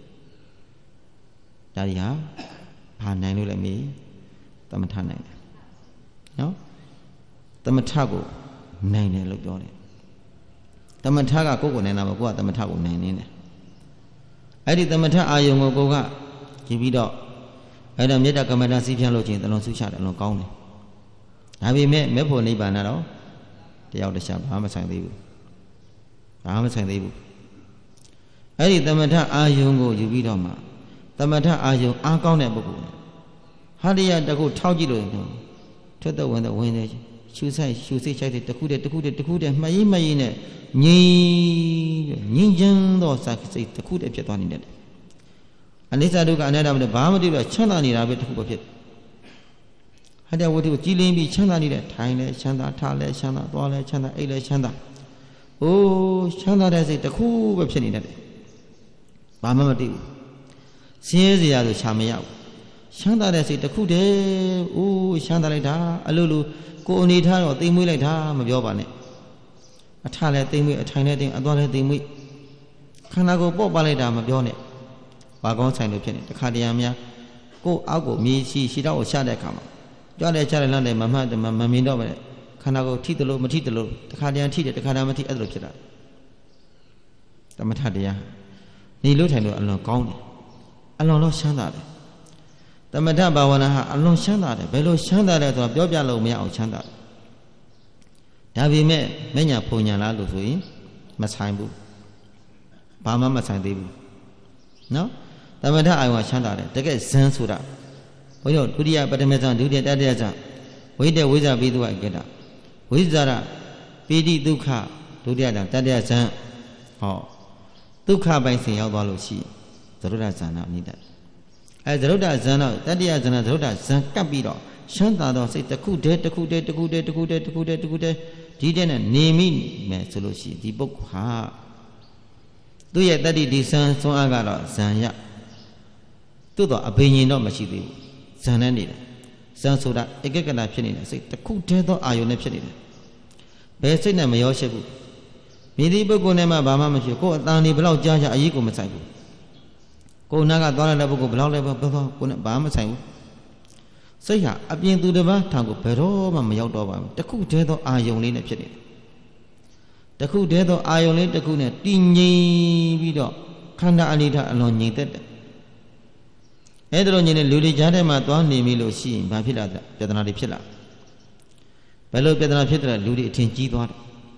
ဒါကြီးဟာဘာနိုင်လို့လဲမေးသမထနိုင်တယ်နော်သမထကိုနိုင်တယ်လို့ပြောတယ်သမထကကိုယ်ကိုနိုင်တာမဟုတ်ကိုကသမထကိုနိုင်နေတယ်အဲ့ဒီသမထအာယုံကိုကိုကကြည့်ပြီးတော့အဲ့ဒါမေတ္တာကမ္မဋ္ဌာန်းစီးဖြန်းလို့ချင်းတလုံးဆုချတယ်အလုံးကောင်းတယ်ဒါပေမဲ့မေဖို့နိဗ္ဗာန်တော့တယောက်တစ်ခြားဘာမှဆိုင်သေးဘူးဘာမှဆိုင်သေးဘူးအဲ့ဒီသမထအာယုံကိုယူပြီးတော့မှသမထအာယုံအားကောင်းတဲ့ပုဂ္ဂိုလ်ဟာတရားတခုထောက်ကြည့်လို့ထွက်တော့ဝင်တော့ဝင်တယ်ရှုဆိုင်ရှုစိတ်ချိုက်တဲ့တခုတည်းတခုတည်းတခုတည်းမှတ်ရင်မှတ်ရင်နဲ့ငြိမ်ငြိမ်ချမ်းသောစိတ်တခုတည်းဖြစ်သွားနေတယ်အနိစ္စဒုက္ခအနတ္တမနဲ့ဘာမှမသိဘူးချမ်းသာနေတာပဲတခုပဲဖြစ်ဟာတဲ့ဝတ္ထုကိုကြည်လင်းပြီးချမ်းသာနေတဲ့ထိုင်လဲချမ်းသာထားလဲချမ်းသာသွားလဲချမ်းသာအိတ်လဲချမ်းသာအိုးချမ်းသာတဲ့စိတ်တခုပဲဖြစ်နေတယ်ဘာမှမသိဘူးဆင်းရဲစရာဆိုရှာမရဘူးချမ်းသာတဲ့စိတ်တခုတည်းအိုးချမ်းသာလိုက်တာအလိုလိုကိုယ်အနေထားတော့သိမ့်မွေးလိုက်တာမပြောပါနဲ့အထလည်းသိမ့်မွေးအထိုင်လည်းသိမ့်အသွားလည်းသိမ့်မွေးခန္ဓာကိုယ်ပေါ့ပါလိုက်တာမပြောနဲ့ဘာကောင်းဆိုင်လို့ဖြစ်နေတခါတရံများကိုယ်အောက်ကိုမြေရှိရှိတော့ကိုရှာတဲ့အခါမှာကြွတယ်ချတယ်လန့်တယ်မမှတ်မမြင်တော့ပဲခန္ဓာကိုယ်ထိတယ်လို့မထိတယ်လို့တခါတရံထိတယ်တခါတရံမထိအဲ့လိုဖြစ်တာသမထတရားနေလို့ထိုင်လို့အလွန်ကောင်းတယ်အလွန်တော့ချမ်းသာတယ်သမထဘာဝနာဟာအလွန်ချမ်းသာတယ်ဘယ်လိုချမ်းသာလဲဆိုတော့ပြောပြလို့မရအောင်ချမ်းသာတယ်ဒါပေမဲ့မညာဖုန်ညာလားလို့ဆိုရင်မဆိုင်ဘူးဘာမှမဆိုင်သေးဘူးနော်သမထအာယုံချမ်းသာတယ်တကယ်ဇန်ဆိုတာဘုရားဒုတိယပထမဇန်ဒုတိယတတိယဇန်ဝိတ္တဝိဇ္ဇာပိတုဝအကတဝိဇ္ဇာရပိဋိဒုက္ခဒုတိယဇန်တတိယဇန်ဟောဒုက္ခပိုင်းစဉ်ရောက်သွားလို့ရှိသရုဒ္ဓဇန်နာအနိဒတ်အဲသရုဒ္ဓဇန်တော့တတိယဇန်နာသရုဒ္ဓဇန်ကပ်ပြီးတော့ချမ်းသာသောစိတ်တစ်ခုတည်းတစ်ခုတည်းတစ်ခုတည်းတစ်ခုတည်းတစ်ခုတည်းတစ်ခုတည်းဒီတဲ့နဲ့နေမိမယ်ဆိုလို့ရှိရင်ဒီပုဂ္ဂိုလ်ဟာသူ့ရဲ့တတ္တိဒီဇန်ဆွမ်းအားကတော့ဇန်ရသို့တော့အဘိညာဉ်တော့မရှိသေးဘူးဇန်နဲ့နေတယ်ဇန်ဆိုတာဧကကတဖြစ်နေတဲ့စိတ်တစ်ခုတည်းသောအာယုန်နဲ့ဖြစ်နေတယ်ဘယ်စိတ်နဲ့မရောရှိဘူးမိသည့်ပုဂ္ဂိုလ်နဲ့မှဘာမှမရှိကိုယ်အတန်ဒီဘလောက်ကြားကြအရေးကိုမဆိုင်ဘူးကိုယ်နာကသွားတဲ့ပုဂ္ဂိုလ်ဘလောက်လဲဘယ်တော့ကိုယ်နဲ့ဘာမှမဆိုင်ဘူးစိတ်ဟာအပြင်သူတစ်ပါးထံကိုဘယ်တော့မှမရောက်တော့ပါဘူးတစ်ခုတည်းသောအာယုန်လေးနဲ့ဖြစ်နေတယ်တစ်ခုတည်းသောအာယုန်လေးတစ်ခုနဲ့တည်ငြိမ်ပြီးတော့ခန္ဓာအနိဋ္ဌအလွန်ငြိမ်သက်တယ်အဲ့ဒါလိုငြိမ်တဲ့လူတွေကြားထဲမှာသွားနေပြီလို့ရှိရင်ဘာဖြစ်လာလဲပြဿနာတွေဖြစ်လာဘယ်လိုပြဿနာဖြစ်တယ်လူတွေအထင်ကြီးသွားတယ်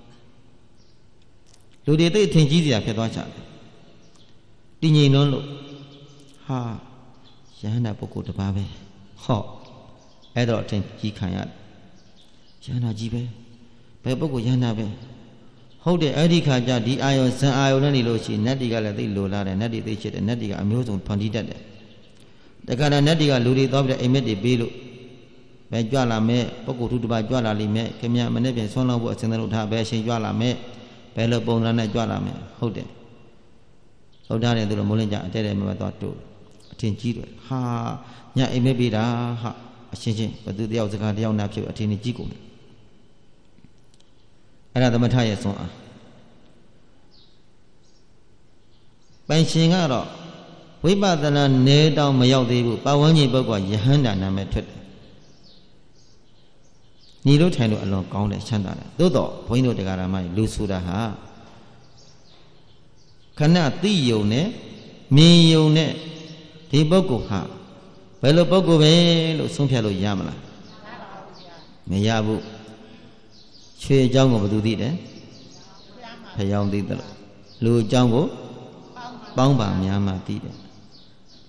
လူတွေသိအထင်ကြီးစရာဖြစ်သွားကြတယ်တည်ငြိမ်လုံးလို့ဟာယဟန္တာပုဂ္ဂိုလ်တစ်ပါးပဲဟောအဲ့တော့အထင်ကြီးခံရတယ်ယဟန္တာကြီးပဲဘယ်ပုဂ္ဂိုလ်ယဟန္တာပဲဟုတ်တယ်အဲ့ဒီခါကျဒီအာယောဇန်အာယောနဲ့နေလို့ရှိရင်နတ်တီကလည်းသိလိုလားတယ်နတ်တီသိချစ်တယ်နတ်တီကအမျိုးစုံဖန်တီးတတ်တယ်တခါတည်းနတ်တီကလူတွေသွားပြီးအိမ်မက်တွေပေးလို့ပဲကြွလာမဲ့ပုဂ္ဂိုလ်သူတစ်ပါးကြွလာလိမ့်မယ်ခင်ဗျမနေ့ပြန်ဆွမ်းလောက်ဖို့အစဉ်သလို့ထားပဲအရှင်ကြွလာမဲ့ဘယ်လိုပုံစံနဲ့ကြွလာမဲ့ဟုတ်တယ်ဟုတ်တာနဲ့သူတို့မိုးလင်းကြအတဲတဲမမသွားတို့အထင်ကြီးတယ်ဟာညအိမ်မက်ပေးတာဟာအချင်းချင်းဘသူတယောက်စကားတယောက်နာဖြစ်အထင်ကြီးကုန်တယ်အဲ့ဒါသမထရဲ့ဆွမ်းအားပိုင်ရှင်ကတော့ဝိပဿနာနေတောင်မရောက်သေးဘူးပတ်ဝန်းကျင်ပုဂ္ဂိုလ်ယဟန္တာနာမည်ထွက်တယ်ညီလို့ထိုင်လို့အလွန်ကောင်းတယ်ချမ်းသာတယ်သို့တော့ဘုန်းကြီးတို့တရားဓမ္မကြီးလူဆိုတာဟာခဏသိယုံနဲ့မြင်ယုံနဲ့ဒီပုဂ္ဂိုလ်ဟာဘယ်လိုပုဂ္ဂိုလ်ပဲလို့ဆုံးဖြတ်လို့ရမလားမရဘူးရွှေအကြောင်းကိုဘယ်သူသိတယ်ဖယောင်းသိတယ်လို့လူအကြောင်းကိုပေါင်းပါများမှသိတယ်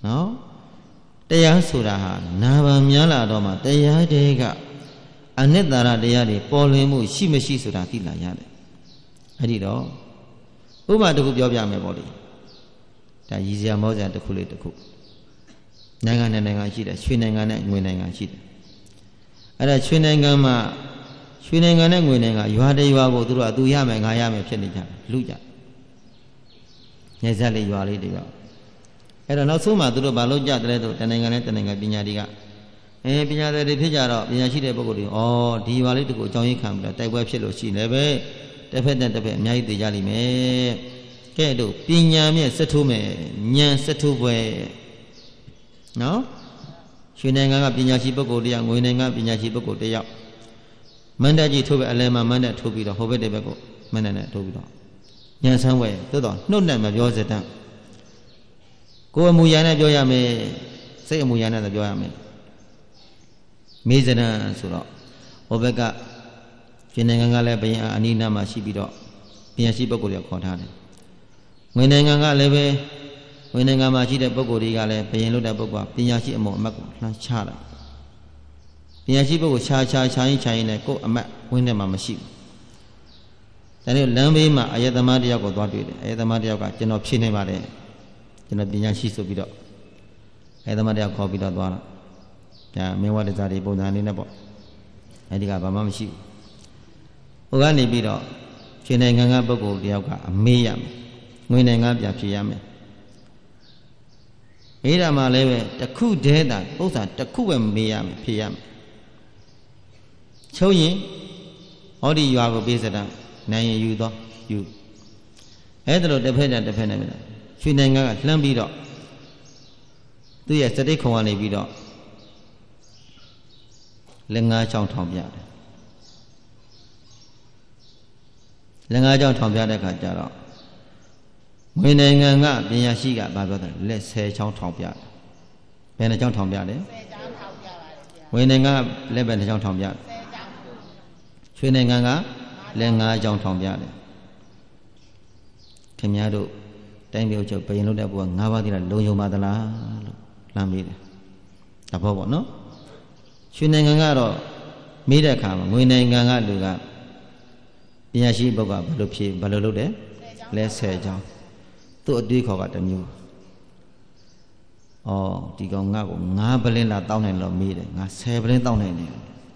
နော်တရားဆိုတာဟာနာဘာများလာတော့မှတရားတွေကအနှစ်သာရတရားတွေပေါ်လွင်မှုရှိမရှိဆိုတာသိလာရတယ်အဲ့ဒီတော့ဥပမာတစ်ခုပြောပြမယ်ပေါ့လေဒါရည်စရာမောစရာတစ်ခုလေးတစ်ခုနိုင်ငံနဲ့နိုင်ငံရှိတယ်ရွှေနိုင်ငံနဲ့ငွေနိုင်ငံရှိတယ်အဲ့ဒါရွှေနိုင်ငံမှာရွှေနိုင်ငံနဲ့ငွေနိုင်ငံရွာတရွာကိုသူတို့ကသူရမယ်ငါရမယ်ဖြစ်နေကြတယ်လူကြညဇက်လေးရွာလေးတွေရောအဲ့တော့နောက်ဆုံးမှသူတို့ဘာလို့ကြတယ်လဲဆိုတနိုင်ငံနဲ့တနိုင်ငံပညာတွေကအဲပညာတွေဖြစ်ကြတော့ပညာရှိတဲ့ပုဂ္ဂိုလ်တွေဩဒီရွာလေးတကူအကြောင်းရင်းခံပြီးတော့တိုက်ပွဲဖြစ်လို့ရှိနေပဲတစ်ဖက်နဲ့တစ်ဖက်အများကြီးသိကြလိမ့်မယ်ကဲတို့ပညာမြတ်စက်ထိုးမယ်ဉာဏ်စက်ထိုးပွဲနော်ရွှေနိုင်ငံကပညာရှိပုဂ္ဂိုလ်တရားငွေနိုင်ငံပညာရှိပုဂ္ဂိုလ်တရားမန္တကြီးထိုးပဲအလဲမှာမန္တထိုးပြီးတော့ဟိုဘက်တဲ့ဘက်ကိုမန္တနဲ့ထိုးပြီးတော့ဉာဏ်ဆန်းပွဲသို့တော့နှုတ်နဲ့မပြောစတဲ့ကိုယ်အမူအရာနဲ့ပြောရမယ်စိတ်အမူအရာနဲ့သာပြောရမယ်မေဇနံဆိုတော့ဟိုဘက်ကရွှေနိုင်ငံကလည်းဘယင်အနီးနားမှာရှိပြီးတော့ပညာရှိပုဂ္ဂိုလ်တွေခေါ်ထားတယ်ငွေနိုင်ငံကလည်းပဲငွေနိုင်ငံမှာရှိတဲ့ပုဂ္ဂိုလ်တွေကလည်းဘယင်လို့တဲ့ပုဂ္ဂိုလ်ကပညာရှိအမုံအမတ်ကိုလှမ်းချလိုက်ပညာရှိပုဂ္ဂိုလ်ခြားခြားခြားရင်ခြားရင်လည်းကိုယ်အမတ်ဝင်းထဲမှာမရှိဘူးဒါနဲ့လမ်းဘေးမှာအယတမတယောက်ကိုသွားတွေ့တယ်အယတမတယောက်ကကျွန်တော်ဖြေနေပါတယ်ကျွန်တော်ပညာရှိဆိုပြီးတော့အယတမတယောက်ခေါ်ပြီးတော့သွားတော့ဒါမင်းဝတ္တဇာတိပုံစံလေးနဲ့ပေါ့အဲဒီကဘာမှမရှိဘူးဟိုကနေပြီးတော့ရွှေနိုင်ငံကပုဂ္ဂိုလ်တယောက်ကအမေးရမယ်ငွေနိုင်ငံပြန်ဖြေရမယ်မေးတာမှလည်းပဲတခုတည်းတာဥစ္စာတခုပဲမေးရမယ်ဖြေရမယ်ချုပ်ရင်ဟောဒီရွာကိုပေးစတာနိုင်ရင်ယူတော့ယူအဲ့ဒါလို့တစ်ဖက်နဲ့တစ်ဖက်နဲ့ရွှေနိုင်ငံကလှမ်းပြီးတော့သူ့ရဲ့စတိတ်ခုံကနေပြီးတော့လက်ငါးချောင်းထောင်ပြတယ်လက်ငါးချောင်းထောင်ပြတဲ့အခါကျတော့ငွေနိုင်ငံကပညာရှိကဘာပြောတယ်လက်ဆယ်ချောင်းထောင်ပြတယ်ဘယ်နှချောင်းထောင်ပြတယ်ဆယ်ချောင်းထောင်ပြပါတယ်ဗျာငွေနိုင်ငံကလက်ဘယ်နှချောင်းထောင်ပြတယ်ဆယ်ချောင်းရွှေနိုင်ငံကလက်ငါးချောင်းထောင်ပြတယ်ခင်ဗျားတို့တိုင်းပြည်ချုပ်ဘယင်လို့တဲ့ဘုရားငါးပါးတိလားလုံယုံပါသလားလို့လမ်းမေးတယ်တဘောပေါ့နော်ရွှေနိုင်ငံကတော့မေးတဲ့အခါမှာငွေနိုင်ငံကလူကပညာရှိပုဂ္ဂိုလ်ကဘယ်လိုဖြေဘယ်လိုလုပ်တယ်လဲဆယ်ချောင်းသူ့အတွေးခေါ်ကတစ်မျိုးဩဒီကောင်ငါ့ကိုငါးပလင်းလာတောင်းနိုင်လို့မေးတယ်ငါဆယ်ပလင်းတောင်းနိုင်တယ်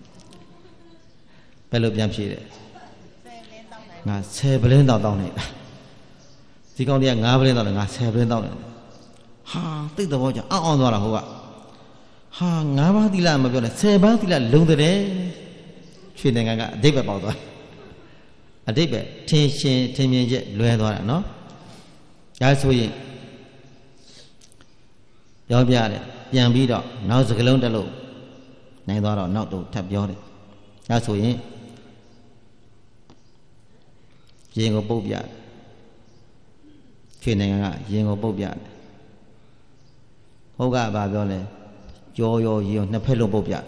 ဘယ်လိုပြန်ဖြေတယ်ငါဆယ်ပလင်းတောင်းတောင်းနိုင်ဒီကောင်တွေကငါးပလင်းတောင်းတယ်ငါဆယ်ပလင်းတောင်းတယ်ဟာသိတဲ့ဘောကြောင့်အောင်းအောင်းသွားတာဟိုကဟာငါးပါးသီလမပြောနဲ့ဆယ်ပါးသီလလုံတဲ့ရွှေနိုင်ငံကအဓိပ္ပာယ်ပေါက်သွားအဓိပ္ပာယ်ထင်ရှင်ထင်မြင်ချက်လွဲသွားတာနော်ဒါဆိုရင်ပြောပြတယ်ပြန်ပြီးတော့နောက်စကလုံးတစ်လုံးနိုင်သွားတော့နောက်တော့ထပ်ပြောတယ်ဒါဆိုရင်ရင်ကိုပုတ်ပြတယ်ရွှေနိုင်ငံကရင်ကိုပုတ်ပြတယ်ဟုတ်ကဘာပြောလဲကြောရောရောနှစ်ဖက်လုံးပုတ်ပြတယ်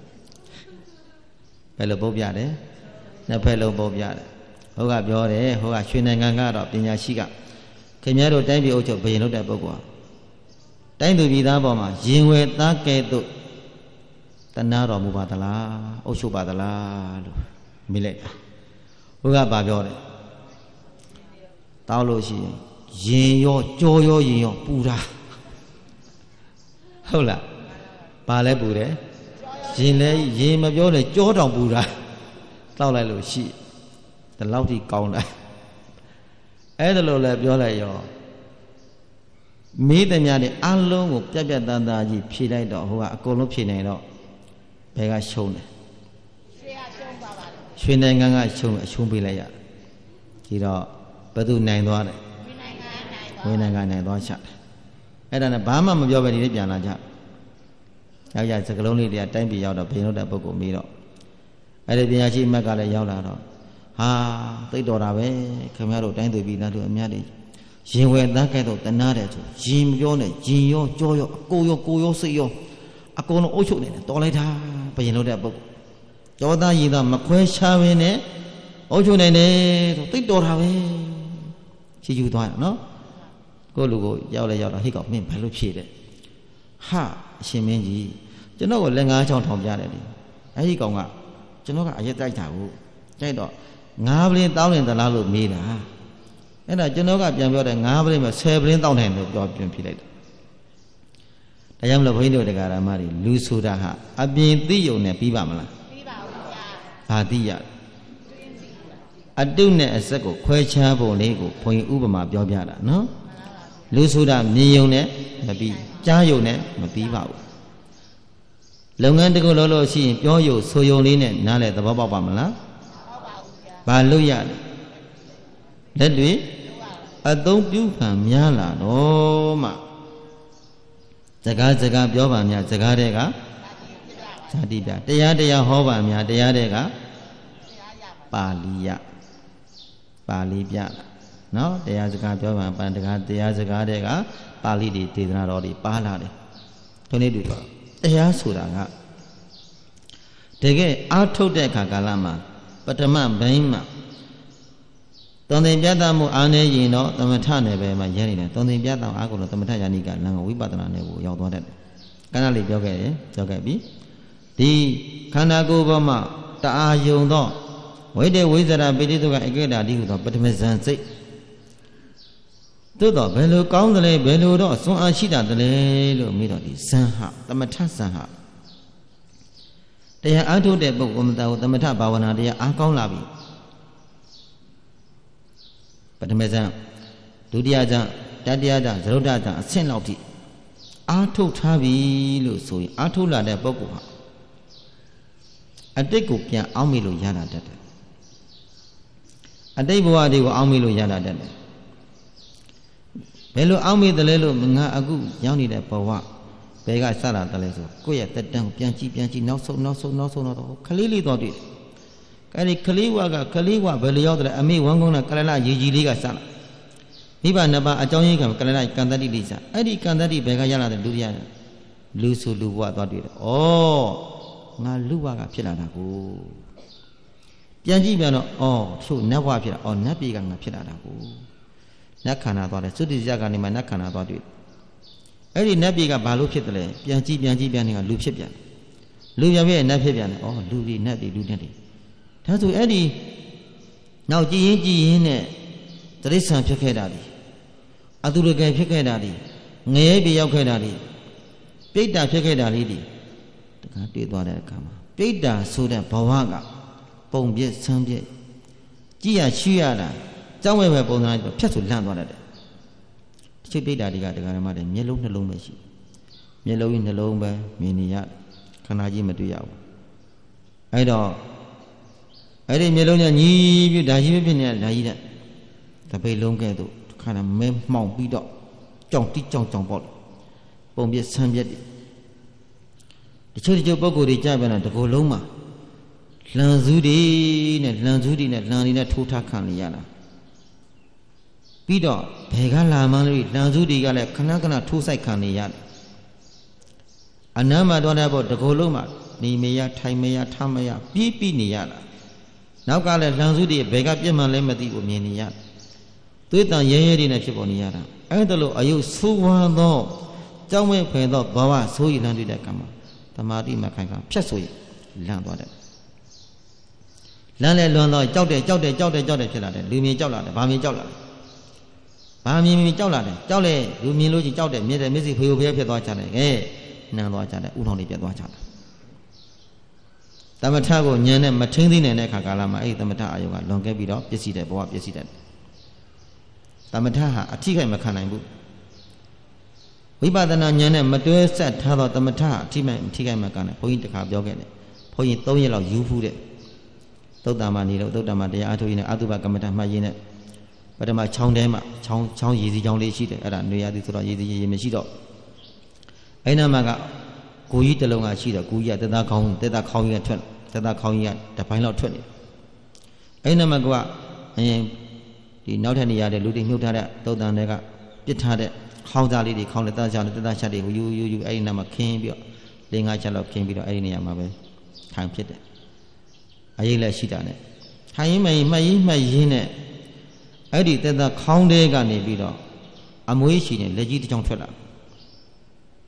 ဘယ်လိုပုတ်ပြတယ်နှစ်ဖက်လုံးပုတ်ပြတယ်ဟုတ်ကပြောတယ်ဟိုကရွှေနိုင်ငံကတော့ပညာရှိကခင်ဗျားတို့တိုင်းပြည်အုပ်ချုပ်ဘယင်လုပ်တဲ့ပုဂ္ဂိုလ်တိုင်းသူပြည်သားပေါ်မှာရင်ဝယ်သားကဲ့သို့တနာတော်မူပါသလားအုပ်ချုပ်ပါသလားလို့မေးလိုက်တာဟိုကဘာပြောတယ်တောက်လို့ရှိရင်ရင်ရောကြောရောရင်ရောပူတာဟုတ်လားဘာလဲပူတယ်ရင်လဲရင်မပြောနဲ့ကြောတောင်ပူတာတောက်လိုက်လို့ရှိဒီလောက်ထိကောင်းတယ်အဲ့ဒါလို့လည်းပြောလိုက်ရောမေးတဲ့များနဲ့အလုံးကိုပြက်ပြက်တန်းသားကြီးဖြေလိုက်တော့ဟိုကအကုန်လုံးဖြေနိုင်တော့ဘယ်ကရှုံးတယ်ရွှေကရှုံးပါပါရွှေနိုင်ငံကရှုံးအရှုံးပေးလိုက်ရဒီတော့ဘယ်သူနိုင်သွားတယ်ရွှေနိုင်ငံနိုင်သွားချတယ်အဲ့ဒါနဲ့ဘာမှမပြောပဲဒီလေးပြန်လာကြယောက်ျားစကလုံးလေးတွေကတိုင်းပြည်ရောက်တော့ဘယင်လို့တဲ့ပုဂ္ဂိုလ်မေးတော့အဲ့ဒီပညာရှိအမတ်ကလည်းရောက်လာတော့ဟာသိတော်တာပဲခင်ဗျားတို့တိုင်းသူပြည်သားတို့အများကြီးရင်ဝယ်သားကဲ့သို့တနာတယ်ဆိုရင်မပြောနဲ့ရင်ရောကြောရောအကိုရောကိုရောစိတ်ရောအကုန်လုံးအုပ်ချုပ်နေတယ်တော်လိုက်တာဘယင်လို့တဲ့ပုဂ္ဂိုလ်ကြောသားရည်သားမခွဲခြားဘဲနဲ့အုပ်ချုပ်နေတယ်ဆိုသိတော်တာပဲချီချူသွားရနော်ကိုလူကိုရောက်လဲရောက်တော့ဟိတ်ကောင်မင်းဘာလို့ဖြေတယ် haရှင်မင်းကြီးကျွန်တော်ကိုလက်ငါးချောင်းထောင်ပြတယ်လေအဲ့ဒီကောင်ကကျွန်တော်ကအရက်တိုက်တာကိုတိုက်တော့ငါးပလင်းတောင်းနေသလားလို့မေးတာအဲ့ဒါကျွန်တော်ကပြန်ပြောတယ်ငါးပလင်းမှာဆယ်ပလင်းတောင်းတယ်လို့ပြောပြန်ပြလိုက်တယ်ဒါကြောင့်မလို့ဘုန်းကြီးတို့တရားဓမ္မတွေလူဆိုတာဟာအပြင်သိယုံနဲ့ပြီးပါမလားပြီးပါဘူးဗျာဘာသိရအတုနဲ့အဆက်ကိုခွဲခြားပုံလေးကိုဘုန်းကြီးဥပမာပြောပြတာနော်လူဆိုတာမြင်ယုံနဲ့မပြီးကြားယုံနဲ့မပြီးပါဘူးလုပ်ငန်းတစ်ခုလုပ်လို့ရှိရင်ပြောယုံဆိုယုံလေးနဲ့နားလည်သဘောပေါက်ပါမလားပေါက်ပါဘူးဗျာဘာလို့ရလဲလက်တွေအသုံးပြုခံများလာတော့မှစကားစကားပြောပါများစကားတဲ့ကဇာတိပြတရားတရားဟောပါများတရားတဲ့ကပါဠိယပါဠိပြနော်တရားစကားပြောပါပန်တရားတရားစကားတဲ့ကပါဠိတွေဒေသနာတော်တွေပါလာတယ်ဒီနေ့တွေ့တော့တရားဆိုတာကတကယ်အားထုတ်တဲ့အခါကာလမှာပထမဘိန်းမှာသွန်သင်ပြတ်မှုအားနေရင်တော့သမထနယ်ပဲမှာရဲနေတယ်သွန်သင်ပြတ်တာအားကိုတော့သမထယာနိကလံဝိပဿနာနယ်ကိုရောက်သွားတတ်တယ်ကဏ္ဍလေးပြောခဲ့တယ်ပြောခဲ့ပြီဒီခန္ဓာကိုယ်ပေါ်မှာတအားယုံတော့ဝိတေဝိဇ္ဇရာပိဋိသုခအကိတာတိဟုသောပထမဇန်စိတ်သို့တော့ဘယ်လိုကောင်းသလဲဘယ်လိုတော့စွမ်းအားရှိတာတလဲလို့မေးတော့ဒီဇန်ဟသမထဇန်ဟတရားအားထုတ်တဲ့ပုဂ္ဂိုလ်မတော်သမထဘာဝနာတရားအားကောင်းလာပြီပထမဇန်ဒုတိယဇန်တတိယဇန်သရုတ်ဇန်အဆင့်လောက်ထိအားထုတ်ထားပြီလို့ဆိုရင်အားထုတ်လာတဲ့ပုဂ္ဂိုလ်ဟာအတိတ်ကိုပြန်အောင်းမိလို့ရလာတတ်တယ်အတိတ်ဘဝတွေကိုအောင်းမိလို့ရလာတတ်တယ်ဘယ်လိုအောင်းမိတယ်လဲလို့ငါအခုရောက်နေတဲ့ဘဝဘယ်ကစလာတယ်လဲဆိုကိုယ့်ရဲ့တက်တန်းကိုပြန်ကြည့်ပြန်ကြည့်နောက်ဆုံးနောက်ဆုံးနောက်ဆုံးတော့ခလေးလေးတော့တွေ့တယ်အဲ့ဒီခလေးဝကခလေးဝဘယ်လိုရောက်တယ်အမေဝမ်းကုန်းကကလလရေကြီးလေးကစလာမိဘနှစ်ပါးအကြောင်းရင်းကကလလကံတတိလေးစအဲ့ဒီကံတတိဘယ်ကရလာတယ်လူရလူဆိုလူဘဝသွားတွေ့တယ်ဩငါလူဘကဖြစ်လာတာကိုပြန်ကြည့်ပြန်တော့ဩသူ့နတ်ဘဝဖြစ်တာဩနတ်ပြည်ကငါဖြစ်လာတာကိုနတ်ခန္ဓာသွားတယ်သုတိဇကနေမှနတ်ခန္ဓာသွားတွေ့အဲ့ဒီနတ်ပြည်ကဘာလို့ဖြစ်တယ်လဲပြန်ကြည့်ပြန်ကြည့်ပြန်နေကလူဖြစ်ပြန်လူပြန်ပြည့်နတ်ဖြစ်ပြန်တယ်ဩလူတွေနတ်တွေလူတွေတွေဒါဆိုအဲ့ဒီနောက်ကြည်ရင်ကြည်ရင်နဲ့တရိစ္ဆာန်ဖြစ်ခဲ့တာဒီအတုရကယ်ဖြစ်ခဲ့တာဒီငရဲပြေရောက်ခဲ့တာဒီပိဋ္ဌာဖြစ်ခဲ့တာလေးဒီတခါတွေ့သွားတဲ့အခါမှာပိဋ္ဌာဆိုတဲ့ဘဝကပုံပြည့်ဆန်းပြည့်ကြည်ရရှိရတာကြောင်းဝဲပဲပုံစံလိုက်တော့ဖြတ်ဆိုလန့်သွားတတ်တယ်တချို့ပိဋ္ဌာတွေကတခါမှတည်းမျက်လုံးနှလုံးပဲရှိမျက်လုံးကြီးနှလုံးပဲမြင်နေရခန္ဓာကြီးမတွေ့ရဘူးအဲ့တော့အဲ့ဒီမျိုးလုံးနဲ့ညီးပြီးဓာကြီးဖြစ်နေတဲ့ဓာကြီးတဲ့တပိတ်လုံးကဲ့သို့ခါရမဲမှောင်ပြီးတော့ကြောင်တိကြောင်ကြောင်ပေါ့ပုံပြဆန်းပြက်တချို့တချို့ပုံကိုယ်တွေကြပြန်တာတကိုယ်လုံးမှာလန်စုတွေနဲ့လန်စုတွေနဲ့လန်တွေနဲ့ထိုးထားခံနေရတာပြီးတော့ဘယ်ကလာမှန်းလို့လန်စုတွေကလည်းခဏခဏထိုးဆိုင်ခံနေရတယ်အနမ်းမှာတော့တဲ့ပေါ့တကိုယ်လုံးမှာနေမရထိုင်မရထမရပြေးပြီးနေရတာနောက်ကလည်းလန်စုတွေဘယ်ကပြစ်မှန်းလဲမသိဘူးမြင်နေရသွေးတန်ရဲရဲတွေနဲ့ဖြစ်ပေါ်နေရတာအဲ့ဒါလို့အယုဆိုးဝါးသောကြောင်းမဲ့ဖယ်သောဘဝဆိုးရည်လန်းတွေ့တဲ့ကံမှာသမာဓိမခိုင်ကဖြတ်ဆိုရလန့်သွားတယ်လန့်လဲလွန်တော့ကြောက်တယ်ကြောက်တယ်ကြောက်တယ်ကြောက်တယ်ဖြစ်လာတယ်လူမြင်ကြောက်လာတယ်ဘာမြင်ကြောက်လာတယ်ဘာမြင်မြင်ကြောက်လာတယ်ကြောက်လေလူမြင်လို့ချင်းကြောက်တယ်မြင်တယ်မျက်စိဖေးဖေးဖြစ်သွားကြတယ်ကဲနန်းသွားကြတယ်ဥထောင်တွေပြတ်သွားကြတယ်သမထကိုဉာဏ်နဲ့မထင်းသိနိုင်တဲ့အခါကာလမှာအဲ့ဒီသမထအာယုကလွန်ကဲပြီးတော့ပြည့်စည်တဲ့ဘဝပြည့်စည်တဲ့သမထဟာအထိခိုက်မခံနိုင်ဘူးဝိပဿနာဉာဏ်နဲ့မတွဲဆက်ထားတော့သမထအထိမိုက်အထိခိုက်မခံနိုင်ဘုန်းကြီးတခါပြောခဲ့တယ်ဘုန်းကြီးသုံးရက်လောက်ယူဖူးတဲ့သုတ္တမနေလို့သုတ္တမတရားအထုတ်ရင်းနဲ့အတုပကမ္မဋ္ဌာန်းမှတ်ရင်းနဲ့ပထမချောင်းထဲမှာချောင်းချောင်းရည်စီချောင်းလေးရှိတယ်အဲ့ဒါနေရာသည်ဆိုတော့ရည်စီရည်မရှိတော့အဲ့နာမှာကကိုကြီးတလုံးကရှိတော့ကိုကြီးကတက်သားခေါင်းတက်သားခေါင်းကြီးကထွက်တက်သားခေါင်းကြီးကတပိုင်းလောက်ထွက်နေအဲ့နာမှာကအရင်ဒီနောက်ထပ်နေရတဲ့လူတွေမြုပ်ထားတဲ့သုတ္တန်တွေကပြစ်ထားတဲ့ခေါင်းသားလေးတွေခေါင်းလက်သားချောင်းတက်သားချက်တွေကိုယူယူယူအဲ့ဒီနာမှာခင်းပြီးတော့လေးငါးချက်လောက်ခင်းပြီးတော့အဲ့ဒီနေရာမှာပဲထိုင်ဖြစ်တယ်အရေးလည်းရှိတာနဲ့ထိုင်ရင်မှမှတ်ရင်မှတ်ရင်းနဲ့အဲ့ဒီတက်သားခေါင်းတဲကနေပြီးတော့အမွေးရှိနေလက်ကြီးတစ်ချောင်းထွက်လာ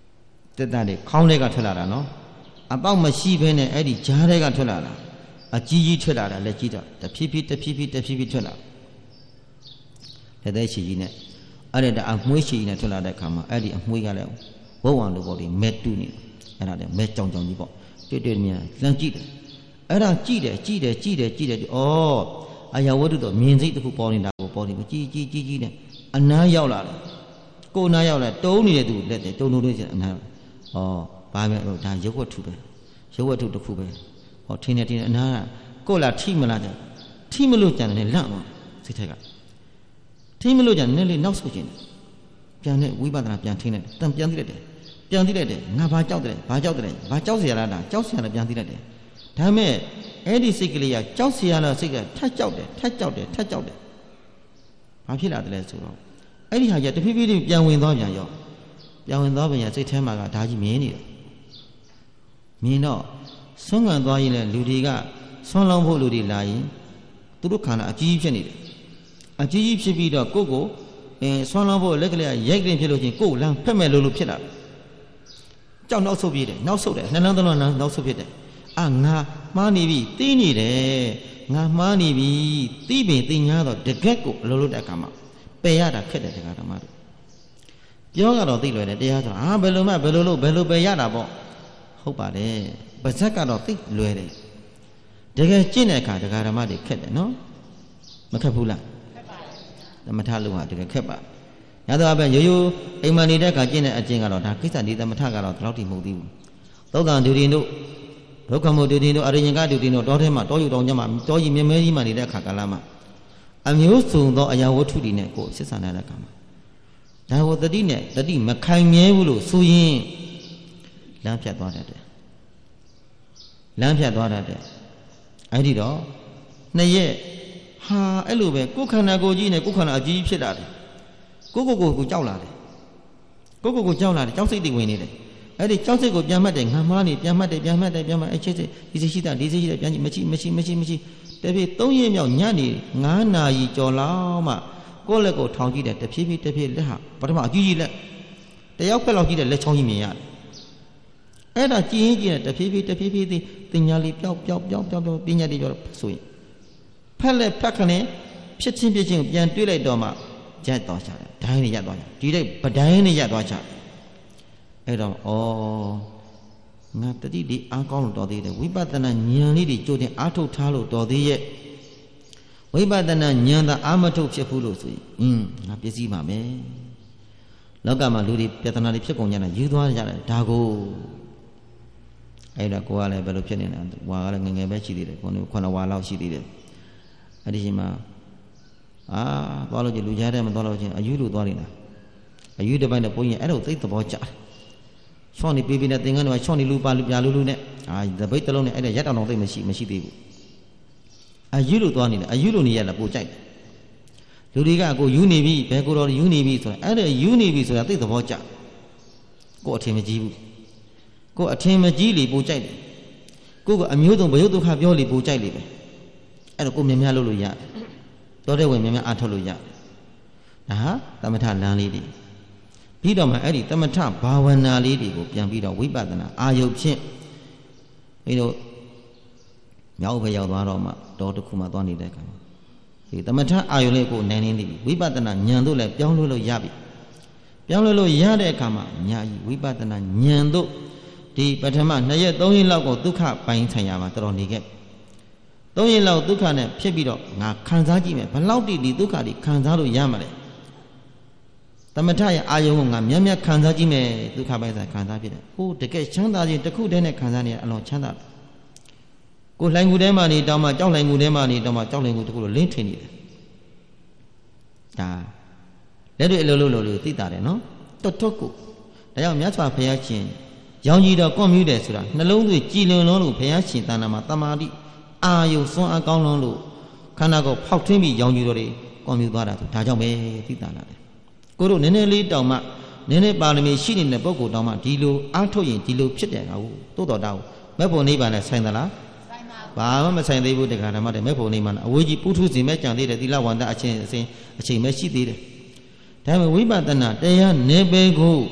တက်တာတွေခေါင်းတွေကထွက်လာတာနော်အပေါက်မရှိဘဲနဲ့အဲ့ဒီကြားတွေကထွက်လာတာအကြီးကြီးထွက်လာတာလက်ကြီးတော့တဖြည်းဖြည်းတဖြည်းဖြည်းတဖြည်းဖြည်းထွက်လာလက်သေးရှိကြီးနဲ့အဲ့ဒါအမွှေးရှိကြီးနဲ့ထွက်လာတဲ့အခါမှာအဲ့ဒီအမွှေးကလည်းဝုတ်ဝံလိုပေါ့ဒီမဲတူနေအဲ့ဒါလည်းမဲကြောင်ကြောင်ကြီးပေါ့တွေ့တွေ့မြန်လမ်းကြည့်တယ်အဲ့ဒါကြည့်တယ်ကြည့်တယ်ကြည့်တယ်ကြည့်တယ်ဩအရာဝတ္ထုတော့မြင်စိတ်တစ်ခုပေါ်နေတာကိုပေါ်နေကြည့်ကြည့်ကြည့်ကြည့်နဲ့အနားရောက်လာတယ်ကိုနားရောက်လာတုံးနေတဲ့သူလက်တယ်တုံးတုံးလေးအနားဩဘာပဲတော့ဒါရုပ်ဝတ္ထုပဲရုပ်ဝတ္ထုတစ်ခုပဲဟောထင်းနေထင်းနေအနားကိုလာထိမလားတဲ့ထိမလို့ကြံတယ်လန့်သွားစိတ်ထက်ကထိမလို့ကြံနည်းလေးနောက်ဆုတ်ခြင်းပြန်နဲ့ဝိပဿနာပြန်ထင်းတယ်တန်ပြန်သိလိုက်တယ်ပြန်သိလိုက်တယ်ငါဘာကြောက်တယ်ဘာကြောက်တယ်ဘာကြောက်เสียရလားကြောက်เสียရတယ်ပြန်သိလိုက်တယ်ဒါပေမဲ့အဲ့ဒီစိတ်ကလေးကကြောက်เสียရတဲ့စိတ်ကထက်ကြောက်တယ်ထက်ကြောက်တယ်ထက်ကြောက်တယ်ဘာဖြစ်လာတယ်လဲဆိုတော့အဲ့ဒီဟာကြီးတဖြည်းဖြည်းပြန်ဝင်သွားပြန်ရောပြန်ဝင်သွားပြန်ရစိတ်ထဲမှာကဒါကြီးမြင်နေတယ်မြင်တော့ဆွမ်းခံသွားရင်လည်းလူတွေကဆွမ်းလောင်းဖို့လူတွေလာရင်သူတို့ခန္ဓာအကြီးကြီးဖြစ်နေတယ်အကြီးကြီးဖြစ်ပြီးတော့ကိုယ့်ကိုအဲဆွမ်းလောင်းဖို့လက်ကလေးရိုက်တင်ဖြစ်လို့ချင်းကိုယ်လမ်းဖက်မဲ့လို့လို့ဖြစ်လာတယ်ကြောက်နောက်ဆုတ်ပြေးတယ်နောက်ဆုတ်တယ်နှလုံးသွင်းနောက်ဆုတ်ဖြစ်တယ်အာငါမှားနေပြီတီးနေတယ်ငါမှားနေပြီတီးပင်တင်ညာတော့တကက်ကိုအလိုလိုတဲ့အခါမှာပယ်ရတာခက်တယ်တရားဓမ္မတို့ပြောကတော့သိလွယ်တယ်တရားဆိုအာဘယ်လိုမှဘယ်လိုလို့ဘယ်လိုပယ်ရတာပေါ့ဟုတ်ပါတယ်ပါဇက်ကတော့သိလွယ်တယ်တကယ်ကျင့်တဲ့အခါတရားဓမ္မတွေခက်တယ်နော်မခက်ဘူးလားခက်ပါတယ်သမထလုံးဟာတကယ်ခက်ပါရတော့ပဲရိုးရိုးအိမ်မနေတဲ့အခါကျင့်တဲ့အကျင့်ကတော့ဒါကိစ္စဒီသမထကတော့ဒီလောက်ထိမဟုတ်သေးဘူးသောတာဒုတိယတို့ဒုက္ခမို့ဒုတိယတို့အရိယင်္ဂဒုတိယတို့တောထဲမှာတောယူတောင်ကျမှာတောကြီးမြဲမြဲကြီးမှနေတဲ့အခါကာလမှာအမျိုးစုံသောအရာဝတ္ထုတွေနဲ့ကိုယ်စစ်ဆန်တဲ့အခါမှာဒါကိုတတိနဲ့တတိမခိုင်မြဲဘူးလို့ဆိုရင်လမ်းဖြတ်သွားတတ်တယ်လမ်းဖြတ်သွားတတ်တယ်အဲ့ဒီတော့နှစ်ရက်ဟာအဲ့လိုပဲကိုယ်ခန္ဓာကိုယ်ကြီးနဲ့ကိုယ်ခန္ဓာအကြီးဖြစ်လာတယ်ကိုကိုကိုကိုကြောက်လာတယ်ကိုကိုကိုကြောက်လာတယ်ကြောက်စိတ်တွေဝင်နေတယ်အဲ့ဒီကြောက်စိတ်ကိုပြန်မှတ်တယ်ငါမှားနေပြန်မှတ်တယ်ပြန်မှတ်တယ်ပြန်မှတ်အဲ့ချိတ်စိတ်ဒီစိတ်ရှိတာဒီစိတ်ရှိတာပြန်ကြည့်မရှိမရှိမရှိမရှိတဖြည်းသုံးရက်မြောက်ညနေငါးနာရီကျော်လောက်မှကိုယ့်လက်ကိုထောင်ကြည့်တယ်တဖြည်းဖြည်းတဖြည်းလက်ဟာပထမအကြီးကြီးလက်တယောက်ဖက်လောက်ကြည့်တဲ့လက်ချောင်းကြီးမြင်ရတယ်အဲ့ဒါကြည်ရင်ကြည့်တယ်တဖြည်းဖြည်းတဖြည်းဖြည်းသိတင်ညာလေးပျောက်ပျောက်ပျောက်ပျောက်ပျောက်ပညာတွေပြောဆိုရင်ဖက်လက်ဖက်ခနဲ့ဖြစ်ချင်းဖြစ်ချင်းကိုပြန်တွေးလိုက်တော့မှရက်သွားချတယ်ဒိုင်းနဲ့ရက်သွားချဒီတဲ့ဗဒိုင်းနဲ့ရက်သွားချအဲ့တော့ဩငါတတိဒီအားကောင်းလို့တော်သေးတယ်ဝိပဿနာဉာဏ်လေးတွေကြိုတင်အားထုတ်ထားလို့တော်သေးရဲ့ဝိပဿနာဉာဏ်သာအာမထုတ်ဖြစ်ဘူးလို့ဆိုရင်အင်းငါပြည့်စည်ပါမယ်လောကမှာလူတွေပြဿနာတွေဖြစ်ကုန်ကြတာယူသွားကြတယ်ဒါကိုအဲ့တော့ကိုကလည်းဘယ်လိုဖြစ်နေလဲဝါကလည်းငငယ်ပဲရှိသေးတယ်ကိုယ်ကခုနဝါလောက်ရှိသေးတယ်အဲ့ဒီချိန်မှာအာသွားလို့ကြည့်လူကြားထဲမှာသွားလို့ချင်းအယူလို့သွားနေတာအယူတစ်ပိုင်းနဲ့ပုံရင်အဲ့လိုသိသဘောကျတယ်ချောင်းနေပေးပေးနဲ့သင်္ကန်းတွေချောင်းနေလူပါလူပြလူလူနဲ့အာတပိတ်တလုံးနဲ့အဲ့ဒါရက်တောင်တောင်သိမရှိမရှိသေးဘူးအယူလို့သွားနေတယ်အယူလို့နေရလားပိုကြိုက်တယ်လူတွေကကိုယူနေပြီဘယ်ကိုတော့ယူနေပြီဆိုတာအဲ့ဒါယူနေပြီဆိုတာသိသဘောကျကိုအထင်မကြီးဘူးကိုအထင်မကြီးလေပိုကြိုက်တယ်ကိုကအမျိုးစုံဘယုတ်ဒုက္ခပြောလေပိုကြိုက်လေပဲအဲ့တော့ကိုမြင်များလို့လို့ရတယ်တော်တဲ့ဝင်မြင်များအထုတ်လို့ရတယ်ဒါဟာသမထလမ်းလေးတွေပြီးတော့မှအဲ့ဒီသမထဘာဝနာလေးတွေကိုပြန်ပြီးတော့ဝိပဿနာအာယုဖြင့်ပြီးတော့မြောက်ဘက်ရောက်သွားတော့မှတော်တစ်ခုမှသွားနေတဲ့အခါမှာဒီသမထအာယုလေးကိုနိုင်နေပြီဝိပဿနာဉာဏ်တို့လည်းပြောင်းလို့လို့ရပြီပြောင်းလို့လို့ရတဲ့အခါမှာညာကြီးဝိပဿနာဉာဏ်တို့ဒီပထမနှစ်ရက်သုံးရက်လောက်ကိုဒုက္ခပိုင်းဆိုင်ရာမှာတော်တော်နေခဲ့သုံးရက်လောက်ဒုက္ခနဲ့ဖြစ်ပြီးတော့ငါခံစားကြည့်မယ်ဘလောက်တိဒီဒုက္ခတွေခံစားလို့ရမှာလဲသမထရဲ့အာယုံကငါမြတ်မြတ်ခံစားကြည့်မယ်ဒုက္ခပိုင်းဆိုင်ခံစားဖြစ်တယ်ဟိုတကယ်ချမ်းသာခြင်းတစ်ခုတည်းနဲ့ခံစားနေရအလွန်ချမ်းသာတယ်ကိုလှိုင်ကူထဲမှာနေတောင်းမှကြောက်လှိုင်ကူထဲမှာနေတောင်းမှကြောက်လှိုင်ကူတစ်ခုလိုလင်းထင်နေတယ်ဒါလက်တွေ့အလိုလိုလိုလိုသိတာတယ်နော်တော်တော်ကိုဒါကြောင့်မြတ်စွာဘုရားရှင်ရောင်ကြီးတော်ကွန်မြူတယ်ဆိုတာနှလုံးသွေးကြည်လင်လုံးလို့ဘုရားရှင်တဏ္ဍာမှာတမာတိအာယုစွမ်းအကောင်းလုံးလို့ခန္ဓာကိုဖောက်ထွင်းပြီးရောင်ကြီးတော်တွေကွန်မြူသွားတာဆိုဒါကြောင့်ပဲသိတာလားကိုတို့နည်းနည်းလေးတောင်မှနည်းနည်းပါရမီရှိနေတဲ့ပုဂ္ဂိုလ်တောင်မှဒီလိုအားထုတ်ရင်ဒီလိုဖြစ်တယ်ကောတိုးတော်တာမဲ့ဖို့နိဗ္ဗာန်နဲ့ဆိုင်သလားဆိုင်ပါဘာမှမဆိုင်သေးဘူးတရားဓမ္မတွေမဲ့ဖို့နိဗ္ဗာန်အဝေးကြီးပုထုဇဉ်မဲ့ကြံသေးတယ်သီလဝန္တအချင်းအစဉ်အချိန်မဲ့ရှိသေးတယ်ဒါပေမဲ့ဝိပဿနာတရားနေပေကို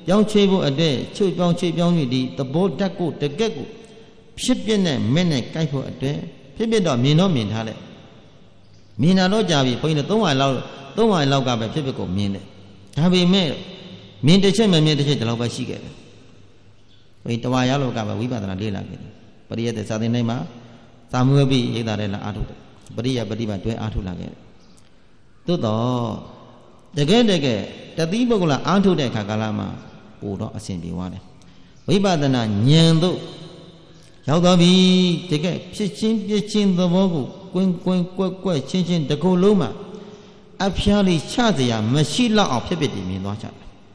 ပြောင်းချွေးဖို့အတွက်ချုပ်ပြောင်းချွေးပြောင်း၍ဒီသဘောဓာတ်ကိုတကက်ကိုဖြစ်ပြနဲ့မဲ့နဲ့ကြိုက်ဖို့အတွက်ဖြစ်ပြတော့မြင်တော့မြင်ထားတယ်မြင်တာတော့ကြာပြီဘုန်းကြီးတို့သုံးဝါလောက်သုံးဝါလောက်ကပဲဖြစ်ဖြစ်ကိုမြင်တယ်ဒါပေမဲ့မြင်တစ်ချက်မမြင်တစ်ချက်ဒီလောက်ပဲရှိခဲ့တယ်ဘုန်းကြီးတဝါရောက်လောက်ကပဲဝိပဿနာလေ့လာခဲ့တယ်ပရိယတ်တဲ့စာသင်တိုင်းမှာသာမွေးပြီးရိတ်တာတဲ့လာအားထုတ်တယ်ပရိယတ်ပฏิပတ်တွဲအားထုတ်လာခဲ့တယ်သို့တော့တကယ်တကယ်တတိပုဂ္ဂလအားထုတ်တဲ့အခါကာလမှာပိုတော့အစဉ်ပြေသွားတယ်ဝိပဿနာဉာဏ်တို့ရောက်တော့ပြီတကယ်ဖြစ်ချင်းပြချင်းသဘောကိုကွင်းကွင်းကွက်ကွက်ချင်းချင်းတကူလုံးမှာအဖျားလေးချစရာမရှိတော့အောင်ဖြစ်ဖြစ်တည်မြင်သွားကြတယ်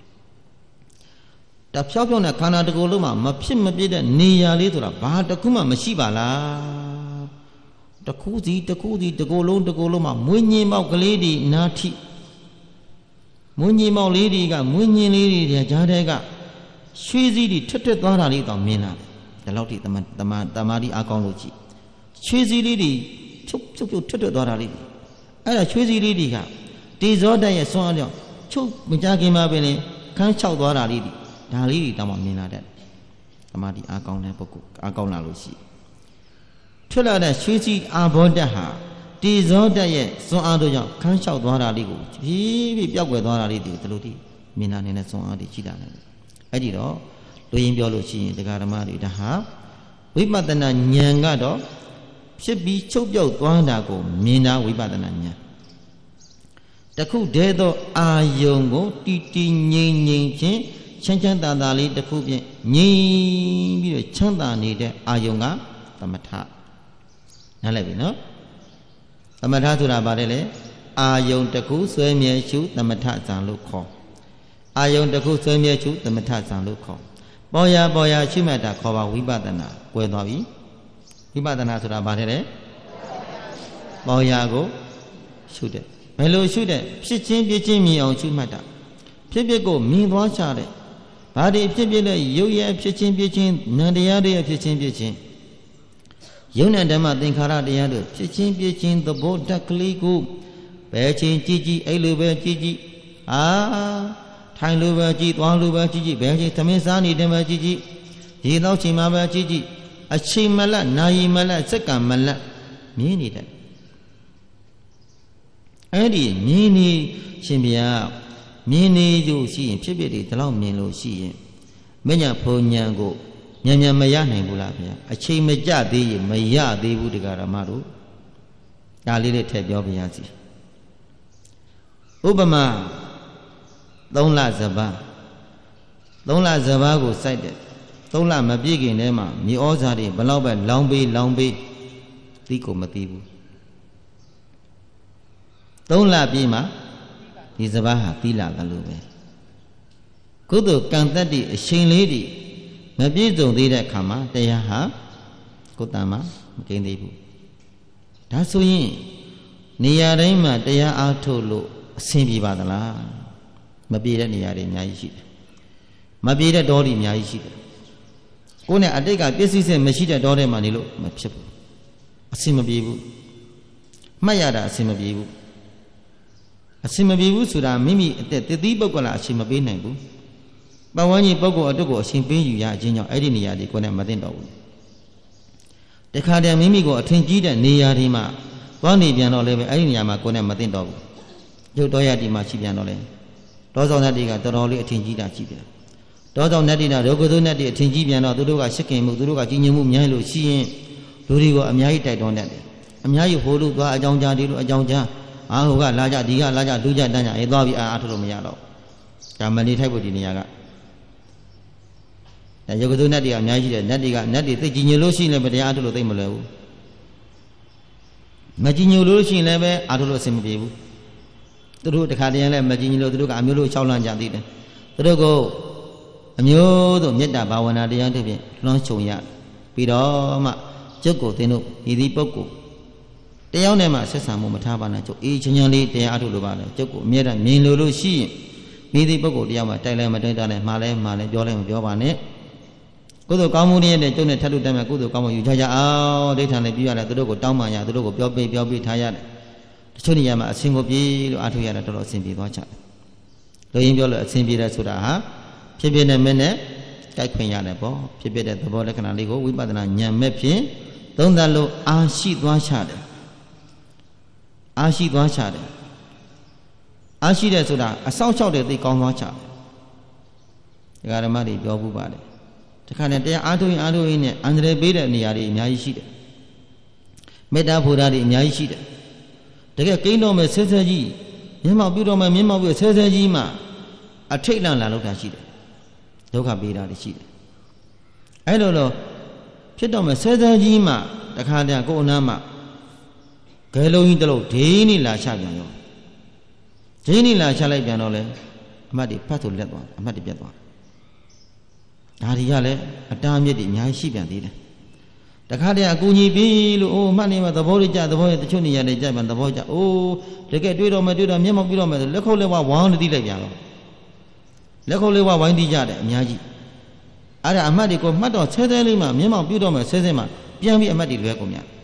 တဖြောက်ဖြောက်နဲ့ခန္ဓာတကူလုံးမှာမဖြစ်မပြည့်တဲ့နေရာလေးဆိုတာဘာတခုမှမရှိပါလားတခုစီတခုစီတကူလုံးတကူလုံးမှာမွေးညင်းမောက်ကလေးဒီနာထိမွေးညင်းမောက်လေးတွေကမွေးညင်းလေးတွေကြားတဲ့ကရွှေစည်းတွေထွတ်ထွတ်သွားတာလေးတော့မြင်လာတယ်ဒီလောက်ထိတမတမတမာတိအားကောင်းလို့ကြည့်ရွှေစည်းလေးတွေချုပ်ချုပ်ချုပ်ထွတ်ထွတ်သွားတာလေးအဲ့ဒါရွှေစည်းလေးတွေကတေဇောတရဲ့ဆွမ်းအားကြောင့်ချုပ်မကြခင်မှာပဲလေခန်းချောက်သွားတာလေးတွေဒါလေးတွေတောင်မှမြင်လာတဲ့တမာတိအားကောင်းတဲ့ပုဂ္ဂိုလ်အားကောင်းလာလို့ရှိထွက်လာတဲ့ရွှေစည်းအာဘောဓာတ်ဟာတေဇောတရဲ့ဆွမ်းအားတို့ကြောင့်ခန်းချောက်သွားတာလေးကိုဖြည်းဖြည်းပျောက်ကွယ်သွားတာလေးတွေဒီလိုတိမြင်လာနေတဲ့ဆွမ်းအားတွေရှိတာလေအဲ့ဒီတော့လူရင်းပြောလို့ရှိရင်တရားဓမ္မတွေဒါဟာဝိပဿနာဉာဏ်ကတော့ဖြစ်ပြီးချုပ်ပြောက်သွားတာကိုမြင်တာဝိပဿနာဉာဏ်တခုတည်းသောအာယုံကိုတီတီငြိမ်ငြိမ်ချင်းချမ်းချမ်းသာသာလေးတစ်ခုဖြင့်ငြိမ်ပြီးတော့ချမ်းသာနေတဲ့အာယုံကသမထနားလည်ပြီနော်သမထဆိုတာဘာလဲလဲအာယုံတစ်ခုဆွဲမြဲရှုသမထဇံလို့ခေါ်အာယုံတစ်ခုဆွဲမြဲရှုသမထဇံလို့ခေါ်ပေါ်ရပေါ်ရရှုမှတ်တာခေါ်ပါဝိပဿနာကွယ်သွားပြီဝိပဿနာဆိုတာဘာလဲလဲပေါ်ရကိုရှုတဲ့ဘယ်လိုရှုတဲ့ဖြစ်ချင်းပြချင်းမြင်အောင်ရှုမှတ်တာဖြစ်ဖြစ်ကိုမြင်သွားချတဲ့ဘာတွေဖြစ်ဖြစ်လဲရုပ်ရဲ့ဖြစ်ချင်းပြချင်းနံတရားတွေရဲ့ဖြစ်ချင်းပြချင်းယုံနဲ့ဓမ္မသင်္ခါရတရားတို့ဖြစ်ချင်းပြချင်းသဘောဓာတ်ကလေးကိုဘယ်ချင်းကြည်ကြည်အဲ့လိုပဲကြည်ကြည်အာထိုင်လိုပဲကြည်သွားလိုပဲကြည်ကြည်ဘယ်ချင်းသမင်းစားနေတယ်ပဲကြည်ကြည်ရေတော့ချိန်မှာပဲကြည်ကြည်အချိန်မလတ်နာရီမလတ်စက္ကန့်မလတ်မြင်နေတယ်အဲ့ဒီမြင်နေရှင်ဗျာမြင်နေလို့ရှိရင်ဖြစ်ဖြစ်တွေဒီလောက်မြင်လို့ရှိရင်မညာဖုံညာကိုညံညံမရနိုင်ဘူးလားဗျာအချိန်မကြသေးရင်မရသေးဘူးတရားဓမ္မတို့ဒါလေးလေးထည့်ပြောပြရစီဥပမာသုံးလစပါးသုံးလစပါးကိုစိုက်တယ်သုံးလမပြည့်ခင်တည်းမှာမြေဩဇာတွေဘလောက်ပဲလောင်ပေးလောင်ပေးသိကိုမသိဘူးသုံးလပြည့်မှာဒီစပါးဟာသီးလာတယ်လို့ပဲကုသိုလ်ကံတတ္တိအရှင်လေးတွေမပြည့်စုံသေးတဲ့အခါမှာတရားဟာကိုယ်တန်မှာမကင်းသေးဘူးဒါဆိုရင်နေရာတိုင်းမှာတရားအားထုတ်လို့အဆင်ပြေပါသလားမပြေတဲ့နေရာတွေအများကြီးရှိတယ်မပြေတဲ့တောတွေအများကြီးရှိတယ်ကိုယ်နဲ့အတိတ်ကပြည့်စည်စင်မရှိတဲ့တောထဲမှာနေလို့မဖြစ်ဘူးအဆင်မပြေဘူးမှတ်ရတာအဆင်မပြေဘူးအဆင်မပြေဘူးဆိုတာမိမိအသက်တတိပုဂ္ဂလအဆင်မပေးနိုင်ဘူးပဝန်းကြီးပုဂ္ဂိုလ်အတွက်ကိုအရှင်ပေးယူရခြင်းကြောင့်အဲ့ဒီနေရာတွေကိုယ်နဲ့မသိတော့ဘူးတခါတည်းမိမိကိုအထင်ကြီးတဲ့နေရာဒီမှာသွားနေပြန်တော့လည်းပဲအဲ့ဒီနေရာမှာကိုယ်နဲ့မသိတော့ဘူးရုပ်တော်ရဒီမှာရှိပြန်တော့လေတောဆောင်တဲ့တွေကတော်တော်လေးအထင်ကြီးတာရှိတယ်တောဆောင်တဲ့တွေကရောဂုသုနဲ့တွေအထင်ကြီးပြန်တော့သူတို့ကရှစ်ခင်မှုသူတို့ကကြီးညိုမှုများလို့ရှိရင်လူတွေကိုအများကြီးတိုက်တွန်းတတ်တယ်အများကြီးဟိုလိုသွားအကြောင်းကြားဒီလိုအကြောင်းကြားအာဟိုကလာကြဒီကလာကြလူကြတန်းကြအေးသွားပြီးအာအားထုတ်လို့မရတော့ဒါမနေထိုက်ဖို့ဒီနေရာကဒါယောဂသုနတ်တွေကအများကြီးတယ်နတ်တွေကနတ်တွေသိကြည်ညိုလို့ရှိရင်လည်းတရားအားထုတ်လို့သိမလွယ်ဘူးမကြည်ညိုလို့ရှိရင်လည်းပဲအားထုတ်လို့အဆင်မပြေဘူးသူတို့တခါတည်းလည်းမကြည်ညိုလို့သူတို့ကအမျိုးလို့၆လမ်းကြသေးတယ်သူတို့ကအမျိုးတို့မေတ္တာဘာဝနာတရားတွေဖြင့်လွှမ်းခြုံရပြီးတော့မှကျုပ်ကိုသင်တို့ဤသည့်ပုဂ္ဂိုလ်တယောက်နဲ့မှဆက်ဆံမှုမထားပါနဲ့ကျုပ်အေးချမ်းချမ်းလေးတရားအားထုတ်လို့ပါလေကျုပ်ကိုအမြဲတမ်းမြင်လို့လို့ရှိရင်ဤသည့်ပုဂ္ဂိုလ်တယောက်မှတိုက်လဲမတိုက်တာနဲ့မှားလဲမှားလဲပြောလဲမပြောပါနဲ့ကုသိုလ်ကောင်းမှုတွေနဲ့ကျုပ်နဲ့ထပ်လို့တတ်မဲ့ကုသိုလ်ကောင်းမှုယူကြကြအောင်ဒိဋ္ဌာန်နဲ့ပြရတယ်သူတို့ကိုတောင်းပန်ရသူတို့ကိုပြောပေးပြောပေးထားရတယ်တချို့နေရာမှာအဆင်ကိုပြေလို့အားထုတ်ရတာတော်တော်အဆင်ပြေသွားကြတယ်လူရင်းပြောလို့အဆင်ပြေတယ်ဆိုတာဟာဖြစ်ဖြစ်နဲ့မဲ့နဲ့ကြိုက်ခွင့်ရတယ်ပေါ့ဖြစ်ဖြစ်တဲ့သဘောလက္ခဏာလေးကိုဝိပဿနာဉာဏ်မဲ့ဖြင့်သုံးသပ်လို့အာရှိသွားချတယ်အာရှိသွားချတယ်အာရှိတယ်ဆိုတာအဆောက်အအုံတွေသိကောင်းသွားချတယ်ဒကာဓမ္မတွေပြောဘူးပါတယ်တခါနဲ့တရားအားထုတ်ရင်အားထုတ်ရင်နဲ့အန္တရာယ်ပေးတဲ့နေရာတွေအများကြီးရှိတယ်မေတ္တာဘုရားတွေအများကြီးရှိတယ်တကယ်ကိန်းတော်မဲ့ဆဲဆဲကြီးမျက်မှောက်ပြုတော်မဲ့မျက်မှောက်ပြုဆဲဆဲကြီးမှအထိတ်လန့်လာလို့တာရှိတယ်ဒုက္ခပေးတာတွေရှိတယ်အဲ့လိုတော့ဖြစ်တော့မဲ့ဆဲဆဲကြီးမှတခါတည်းကိုယ်အနားမှာဂဲလုံးကြီးတလုံးဒိန်းနေလာချပြန်ရောဒိန်းနေလာချလိုက်ပြန်တော့လေအမတ်တွေဖတ်ဆိုလက်သွားအမတ်တွေပြတ်သွားဒါတွေကလည်းအတားအမြစ်တွေအများကြီးရှိပြန်သေးတယ်တခါတည်းအကူကြီးပြီးလို့အိုးမှတ်နေမှာသဘောလေးကြသဘောရဲ့တချို့နေရာတွေကြပြန်သဘောကြအိုးတကယ်တွေးတော့မယ်တွေးတော့မျက်မှောက်ပြီးတော့မယ်ဆိုလက်ခုပ်လက်ဝဝိုင်းတိလိုက်ပြန်တော့လက်ခုပ်လက်ဝဝိုင်းတိကြတယ်အများကြီးအဲ့ဒါအမတ်တွေကိုမှတ်တော့ဆဲဆဲလေးမှမျက်မှောက်ပြုတော့မယ်ဆဲဆဲမှပြန်ပြီးအမတ်တွေလွဲကုန်များ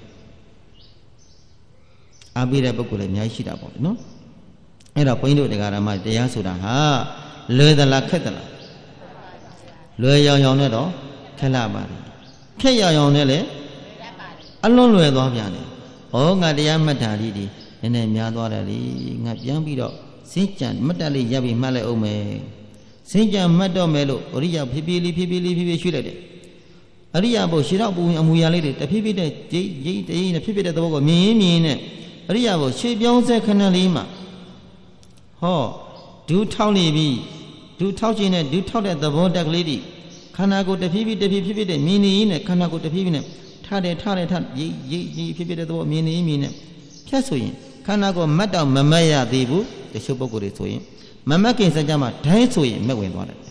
အားပေးတဲ့ပုဂ္ဂိုလ်လည်းအများကြီးရှိတာပေါ့နော်အဲ့တော့ဘုန်းကြီးတို့တရားဓမ္မတရားဆိုတာဟာလွယ်သလားခက်သလားလွယ်ရောင်ရောင်နဲ့တော့ခက်လာပါတယ်ခက်ရောင်ရောင်နဲ့လည်းအလွန်လွယ်သွားပြန်တယ်ဟောငါတရားမှတ်တာလေးဒီနည်းနည်းများသွားတယ်လေငါပြန်ပြီးတော့စင်ကြံမှတ်တလေးရပ်ပြီးမှတ်လိုက်အောင်မယ်စင်ကြံမှတ်တော့မယ်လို့အရိယာဖြည်းဖြည်းလေးဖြည်းဖြည်းလေးဖြည်းဖြည်းရွှေ့လိုက်တယ်အရိယာဘုရှေတော့ပူအမူအရာလေးတွေတဖြည်းဖြည်းနဲ့ရိပ်ရိပ်တည်းနဲ့ဖြည်းဖြည်းတဲ့သဘောကိုမြင်ရင်မြင်နဲ့အရိယာဘုရှေပြောင်းဆက်ခဏလေးမှဟောဒူးထောက်နေပြီဒူးထောက်ခြင်းနဲ့ဒူးထောက်တဲ့သဘောတက်ကလေးတွေခန္ဓာကိုယ်တဖြည်းဖြည်းတဖြည်းဖြည်းတဲ့မြင်နေရင်နဲ့ခန္ဓာကိုယ်တဖြည်းဖြည်းနဲ့ထားတယ်ထားတယ်ထားရိပ်ရိပ်ရိပ်ဖြည်းဖြည်းတဲ့သဘောမြင်နေမြင်နဲ့ဖြတ်ဆိုရင်ခန္ဓာကိုယ်မတ်တော့မမတ်ရသေးဘူးတချို့ပုဂ္ဂိုလ်တွေဆိုရင်မမတ်ခင်စကြမှာဒိုင်းဆိုရင်မက်ဝင်သွားတယ်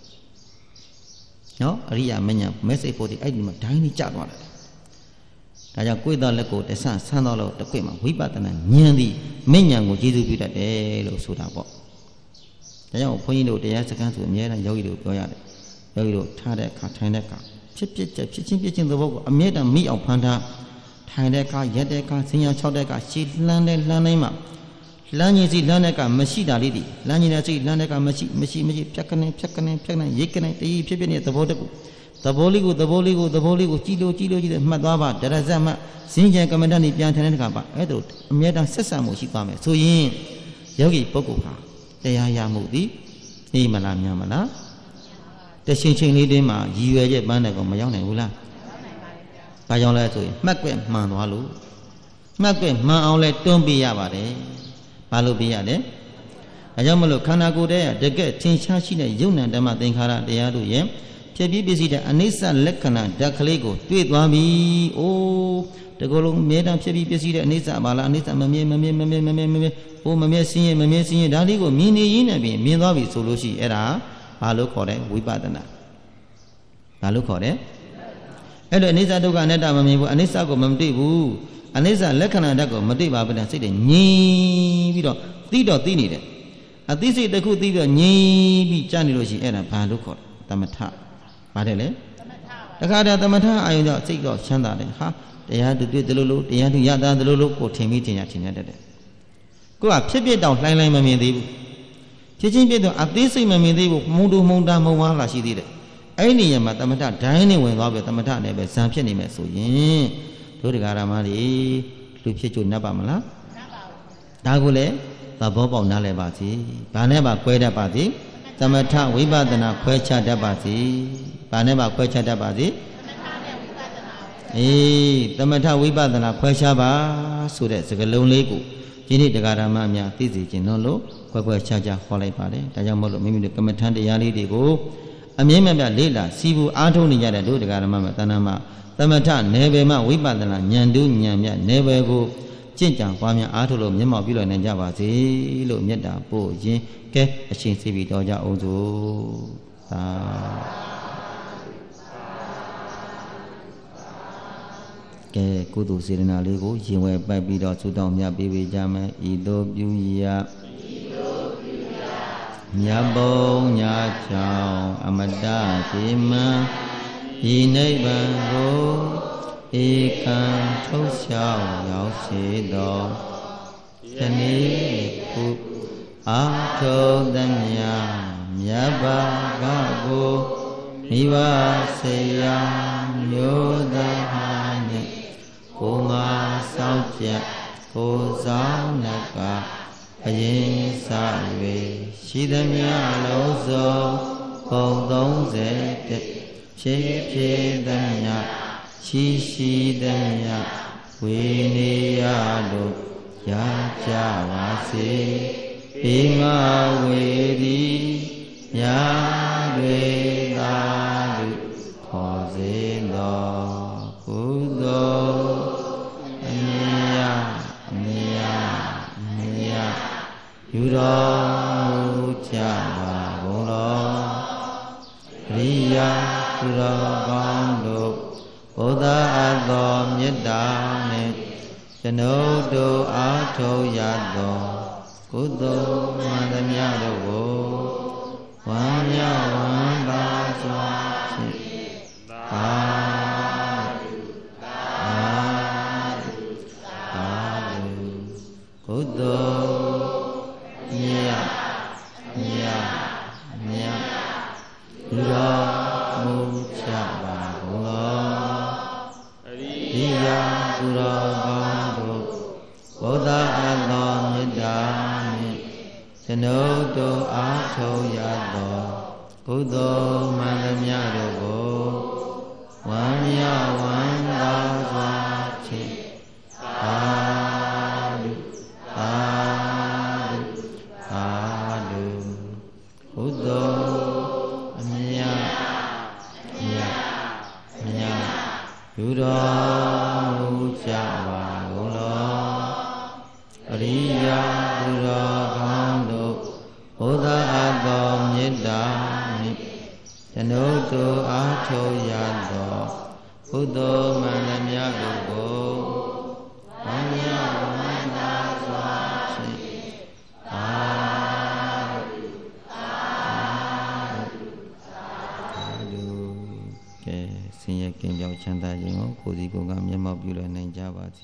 နော်အရိယာမညာမက်ဆေ့ဖို့ဒီအဲ့ဒီမှာဒိုင်းကြီးကျသွားတယ်ဒါကြောင့်ကိုယ်တော်လက်ကိုတဆန်းဆန်းတော်လို့တကွမှာဝိပဿနာဉာဏ်သည်မဉဏ်ကိုကျေစုပြုတတ်တယ်လို့ဆိုတာပေါ့ဒါကြောင့်ဘုန်းကြီးတို့တရားစခန်းဆိုအများအားယောဂီတို့ပြောရတယ်ယောဂီတို့ထားတဲ့အခါထိုင်တဲ့အခါဖြစ်ဖြစ်ချက်ဖြစ်ချင်းဖြစ်ချင်းသဘောကိုအမြဲတမ်းမိအောင်ဖန်ထားထိုင်တဲ့အခါရက်တဲ့အခါဆင်းရဲ၆တဲ့အခါရှည်လှမ်းတဲ့လှမ်းတိုင်းမှာလမ်းကြီးစီလမ်းတဲ့ကမရှိတာလေးတွေလမ်းကြီးတဲ့စိတ်လမ်းတဲ့ကမရှိမရှိမရှိဖြတ်ကနေဖြတ်ကနေဖြတ်ကနေရိတ်ကနေတည်ဖြစ်ဖြစ်နေတဲ့သဘောတကူသဘောလေးကိုသဘောလေးကိုသဘောလေးကိုကြည်လို့ကြည်လို့ကြည်တယ်မှတ်သွားပါဒရဇတ်မှစင်ကြံကမ္မဋ္ဌာန်းนี่ပြန်ထန်တဲ့ကပါအဲ့ဒါအမြဲတမ်းဆက်ဆံမှုရှိသွားမယ်ဆိုရင်ယောဂီပုဂ္ဂိုလ်ဟာတရားရမှုသည်နေမလားများမလားတရှင်ချင်းလေးတင်းမှာရည်ရွယ်ချက်ပန်းတဲ့ကောင်မရောက်နိုင်ဘူးလားဘာကြောင့်လဲဆိုရင်မှတ်ကွက်မှန်သွားလို့မှတ်ကွက်မှန်အောင်လဲတွန်းပေးရပါတယ်ဘာလို့ပေးရလဲအဲကြောင့်မလို့ခန္ဓာကိုယ်တည်းကတကယ်ထင်ရှားရှိတဲ့ယုံ nant ဓမ္မသင်္ခါရတရားတို့ရဲ့ဖြစ်ပြီးပစ္စည်းတဲ့အနိစ္စလက္ခဏာဓာတ်ကလေးကိုတွေ့သွားပြီ။အိုးတကယ်လို့အမြဲတမ်းဖြစ်ပြီးပစ္စည်းတဲ့အနိစ္စဘာလားအနိစ္စမမြဲမမြဲမမြဲမမြဲမမြဲအိုးမမြဲစင်းရဲမမြဲစင်းရဲဒါလေးကိုမြင်နေရင်းနဲ့ပြင်မြင်သွားပြီဆိုလို့ရှိရင်အဲ့ဒါဘာလို့ခေါ်လဲဝိပဿနာဘာလို့ခေါ်လဲအဲ့လိုအနိစ္စဒုက္ခအနတ္တမမြင်ဘူးအနိစ္စကိုမတွေ့ဘူးအနိစ္စလက္ခဏာဓာတ်ကိုမသိပါဘူးတဲ့စိတ်တွေငြိမ်ပြီးတော့သိတော့သိနေတယ်အသိစိတ်တစ်ခုသိပြီးတော့ငြိမ်ပြီးကြားနေလို့ရှိရင်အဲ့ဒါဘာလို့ခေါ်လဲသမထပါတယ်လေတခါတည်းသမထအာယုံကြောင့်စိတ်တော့ချမ်းသာတယ်ဟာတရားသူတွေ့တယ်လို့လို့တရားသူရတာတယ်လို့လို့ကိုထင်ပြီးထင်ရထင်ရတတ်တယ်ကိုကဖြစ်ဖြစ်တောင်လှိုင်းလှိုင်းမမြင်သေးဘူးဖြစ်ချင်းဖြစ်တော့အသေးစိတ်မမြင်သေးဘူးမုံတူမုံတာမုံဝါလာရှိသေးတယ်အဲ့ဒီနေရာမှာသမထဒိုင်းနဲ့ဝင်သွားပြီသမထနဲ့ပဲဇံဖြစ်နေမယ်ဆိုရင်တို့တရားဓမ္မတွေလူဖြစ်ကြနတ်ပါမလားနတ်ပါဘူးဒါကိုလည်းသဘောပေါက်နားလည်ပါစေဘာနဲ့ပါကွဲတတ်ပါစေသမထဝိပဿနာခွဲခြားတတ်ပါစေဘာနဲ့ပါခွဲခြားတတ်ပါစေအေးသမထဝိပဿနာခွဲခြားပါဆိုတဲ့စကားလုံးလေးကိုဒီနေ့တရားဓမ္မများသိစေခြင်းလို့ခွဲခွဲခြားခြားဟောလိုက်ပါတယ်ဒါကြောင့်မို့လို့မိမိတို့ကမ္မထန်တရားလေးတွေကိုအမြဲမပြတ်လေ့လာစီဘူးအားထုတ်နေကြတဲ့တို့တရားဓမ္မမှာတဏ္ဍမှာသမထနယ်ပယ်မှာဝိပဿနာဉာဏ်တူးဉာဏ်မြတ်နယ်ပယ်ကိုကျင့်ကြံပွားများအားထုတ်လို့မျက်မှောက်ပြုလို့နိုင်ကြပါစေလို့မေတ္တာပို့ရင်းကဲအရှင်စီပြီးတော်ကြအောင်စို့သာကဲကုသိုလ်စေတနာလေးကိုရင်ဝယ်ပိုက်ပြီးတော့သုတောင်းမြတ်ပေးပေးကြမယ်ဤသို့ပြုရမြတ်ဘုံညာချောင်းအမတတိမံဤနိဗ္ဗာန်ကိုဧကံထုတ်လျှောက်ရောက်စေသောတနေ့ခုအာထုသမျှမြတ်ဘာကကိုမိဘဆေယမျိုးသားဟာနှင့်ကိုငါစောင့်ကြကိုဆောင်နကအရင်စ၍ရှိသမျှလုံးစုံပုံသုံးဆယ်တစ်ဖြစ်ဖြစ်သမျှရှိရှိသမျှဝေနေရလို့ရကြပါစေဘေးငါဝေသည်ညာတွေသာလူခေါ်စေတော်ကုသိုလ်အမြင်ရအမြင်ရအမြင်ရယူတော်မူကြပါဘုံတော်အရိယာသူတော်ကောင်းတို့ဘုရားအသောမေတ္တာနှင့်ကျွန်ုပ်တို့အားထုတ်ရသောကုသိုလ်မှန်သမျှတို့ကိုဝမ်းမြောက်ဝမ်းသာစွာဖြင့်သာဓုသာဓုသာဓုကုသိုလ်မြတ်မြတ်မြတ်လူတော်မူကြပါဘုရားအရိယာသူတော်ကောင်းတို့ဘုရားအသောမေတ္တာနှင့်ကျွန်ုပ်တို့အားထုတ်ရသောကုသိုလ်မှန်သမျှတို့ကိုဝမ်းမြောက်ဝမ်းသာစွာဖြင့်သာဓုသာဓုသာဓုကုသိုလ်အမြတ်မြတ်မြတ်ယူတော်မူကြပါကုန်လောအရိယာသူတော်ကောင်းတို့ဘုရားအသောမေတ္တာနှင့်ကျွန်ုပ်တို့အားထုတ်ရသောကုသိုလ်မှန်သမျှတို့ကိုဝမ်းမြောက်ဝမ်းသာစွာဖြင့်သာဓုသာဓုသာဓုကဲဆင်းရဲကင်းကြောင်းချမ်းသာခြင်းကိုကိုယ်စီကိုယ်ကမျက်မှောက်ပြုလည်နိုင်ကြပါစေ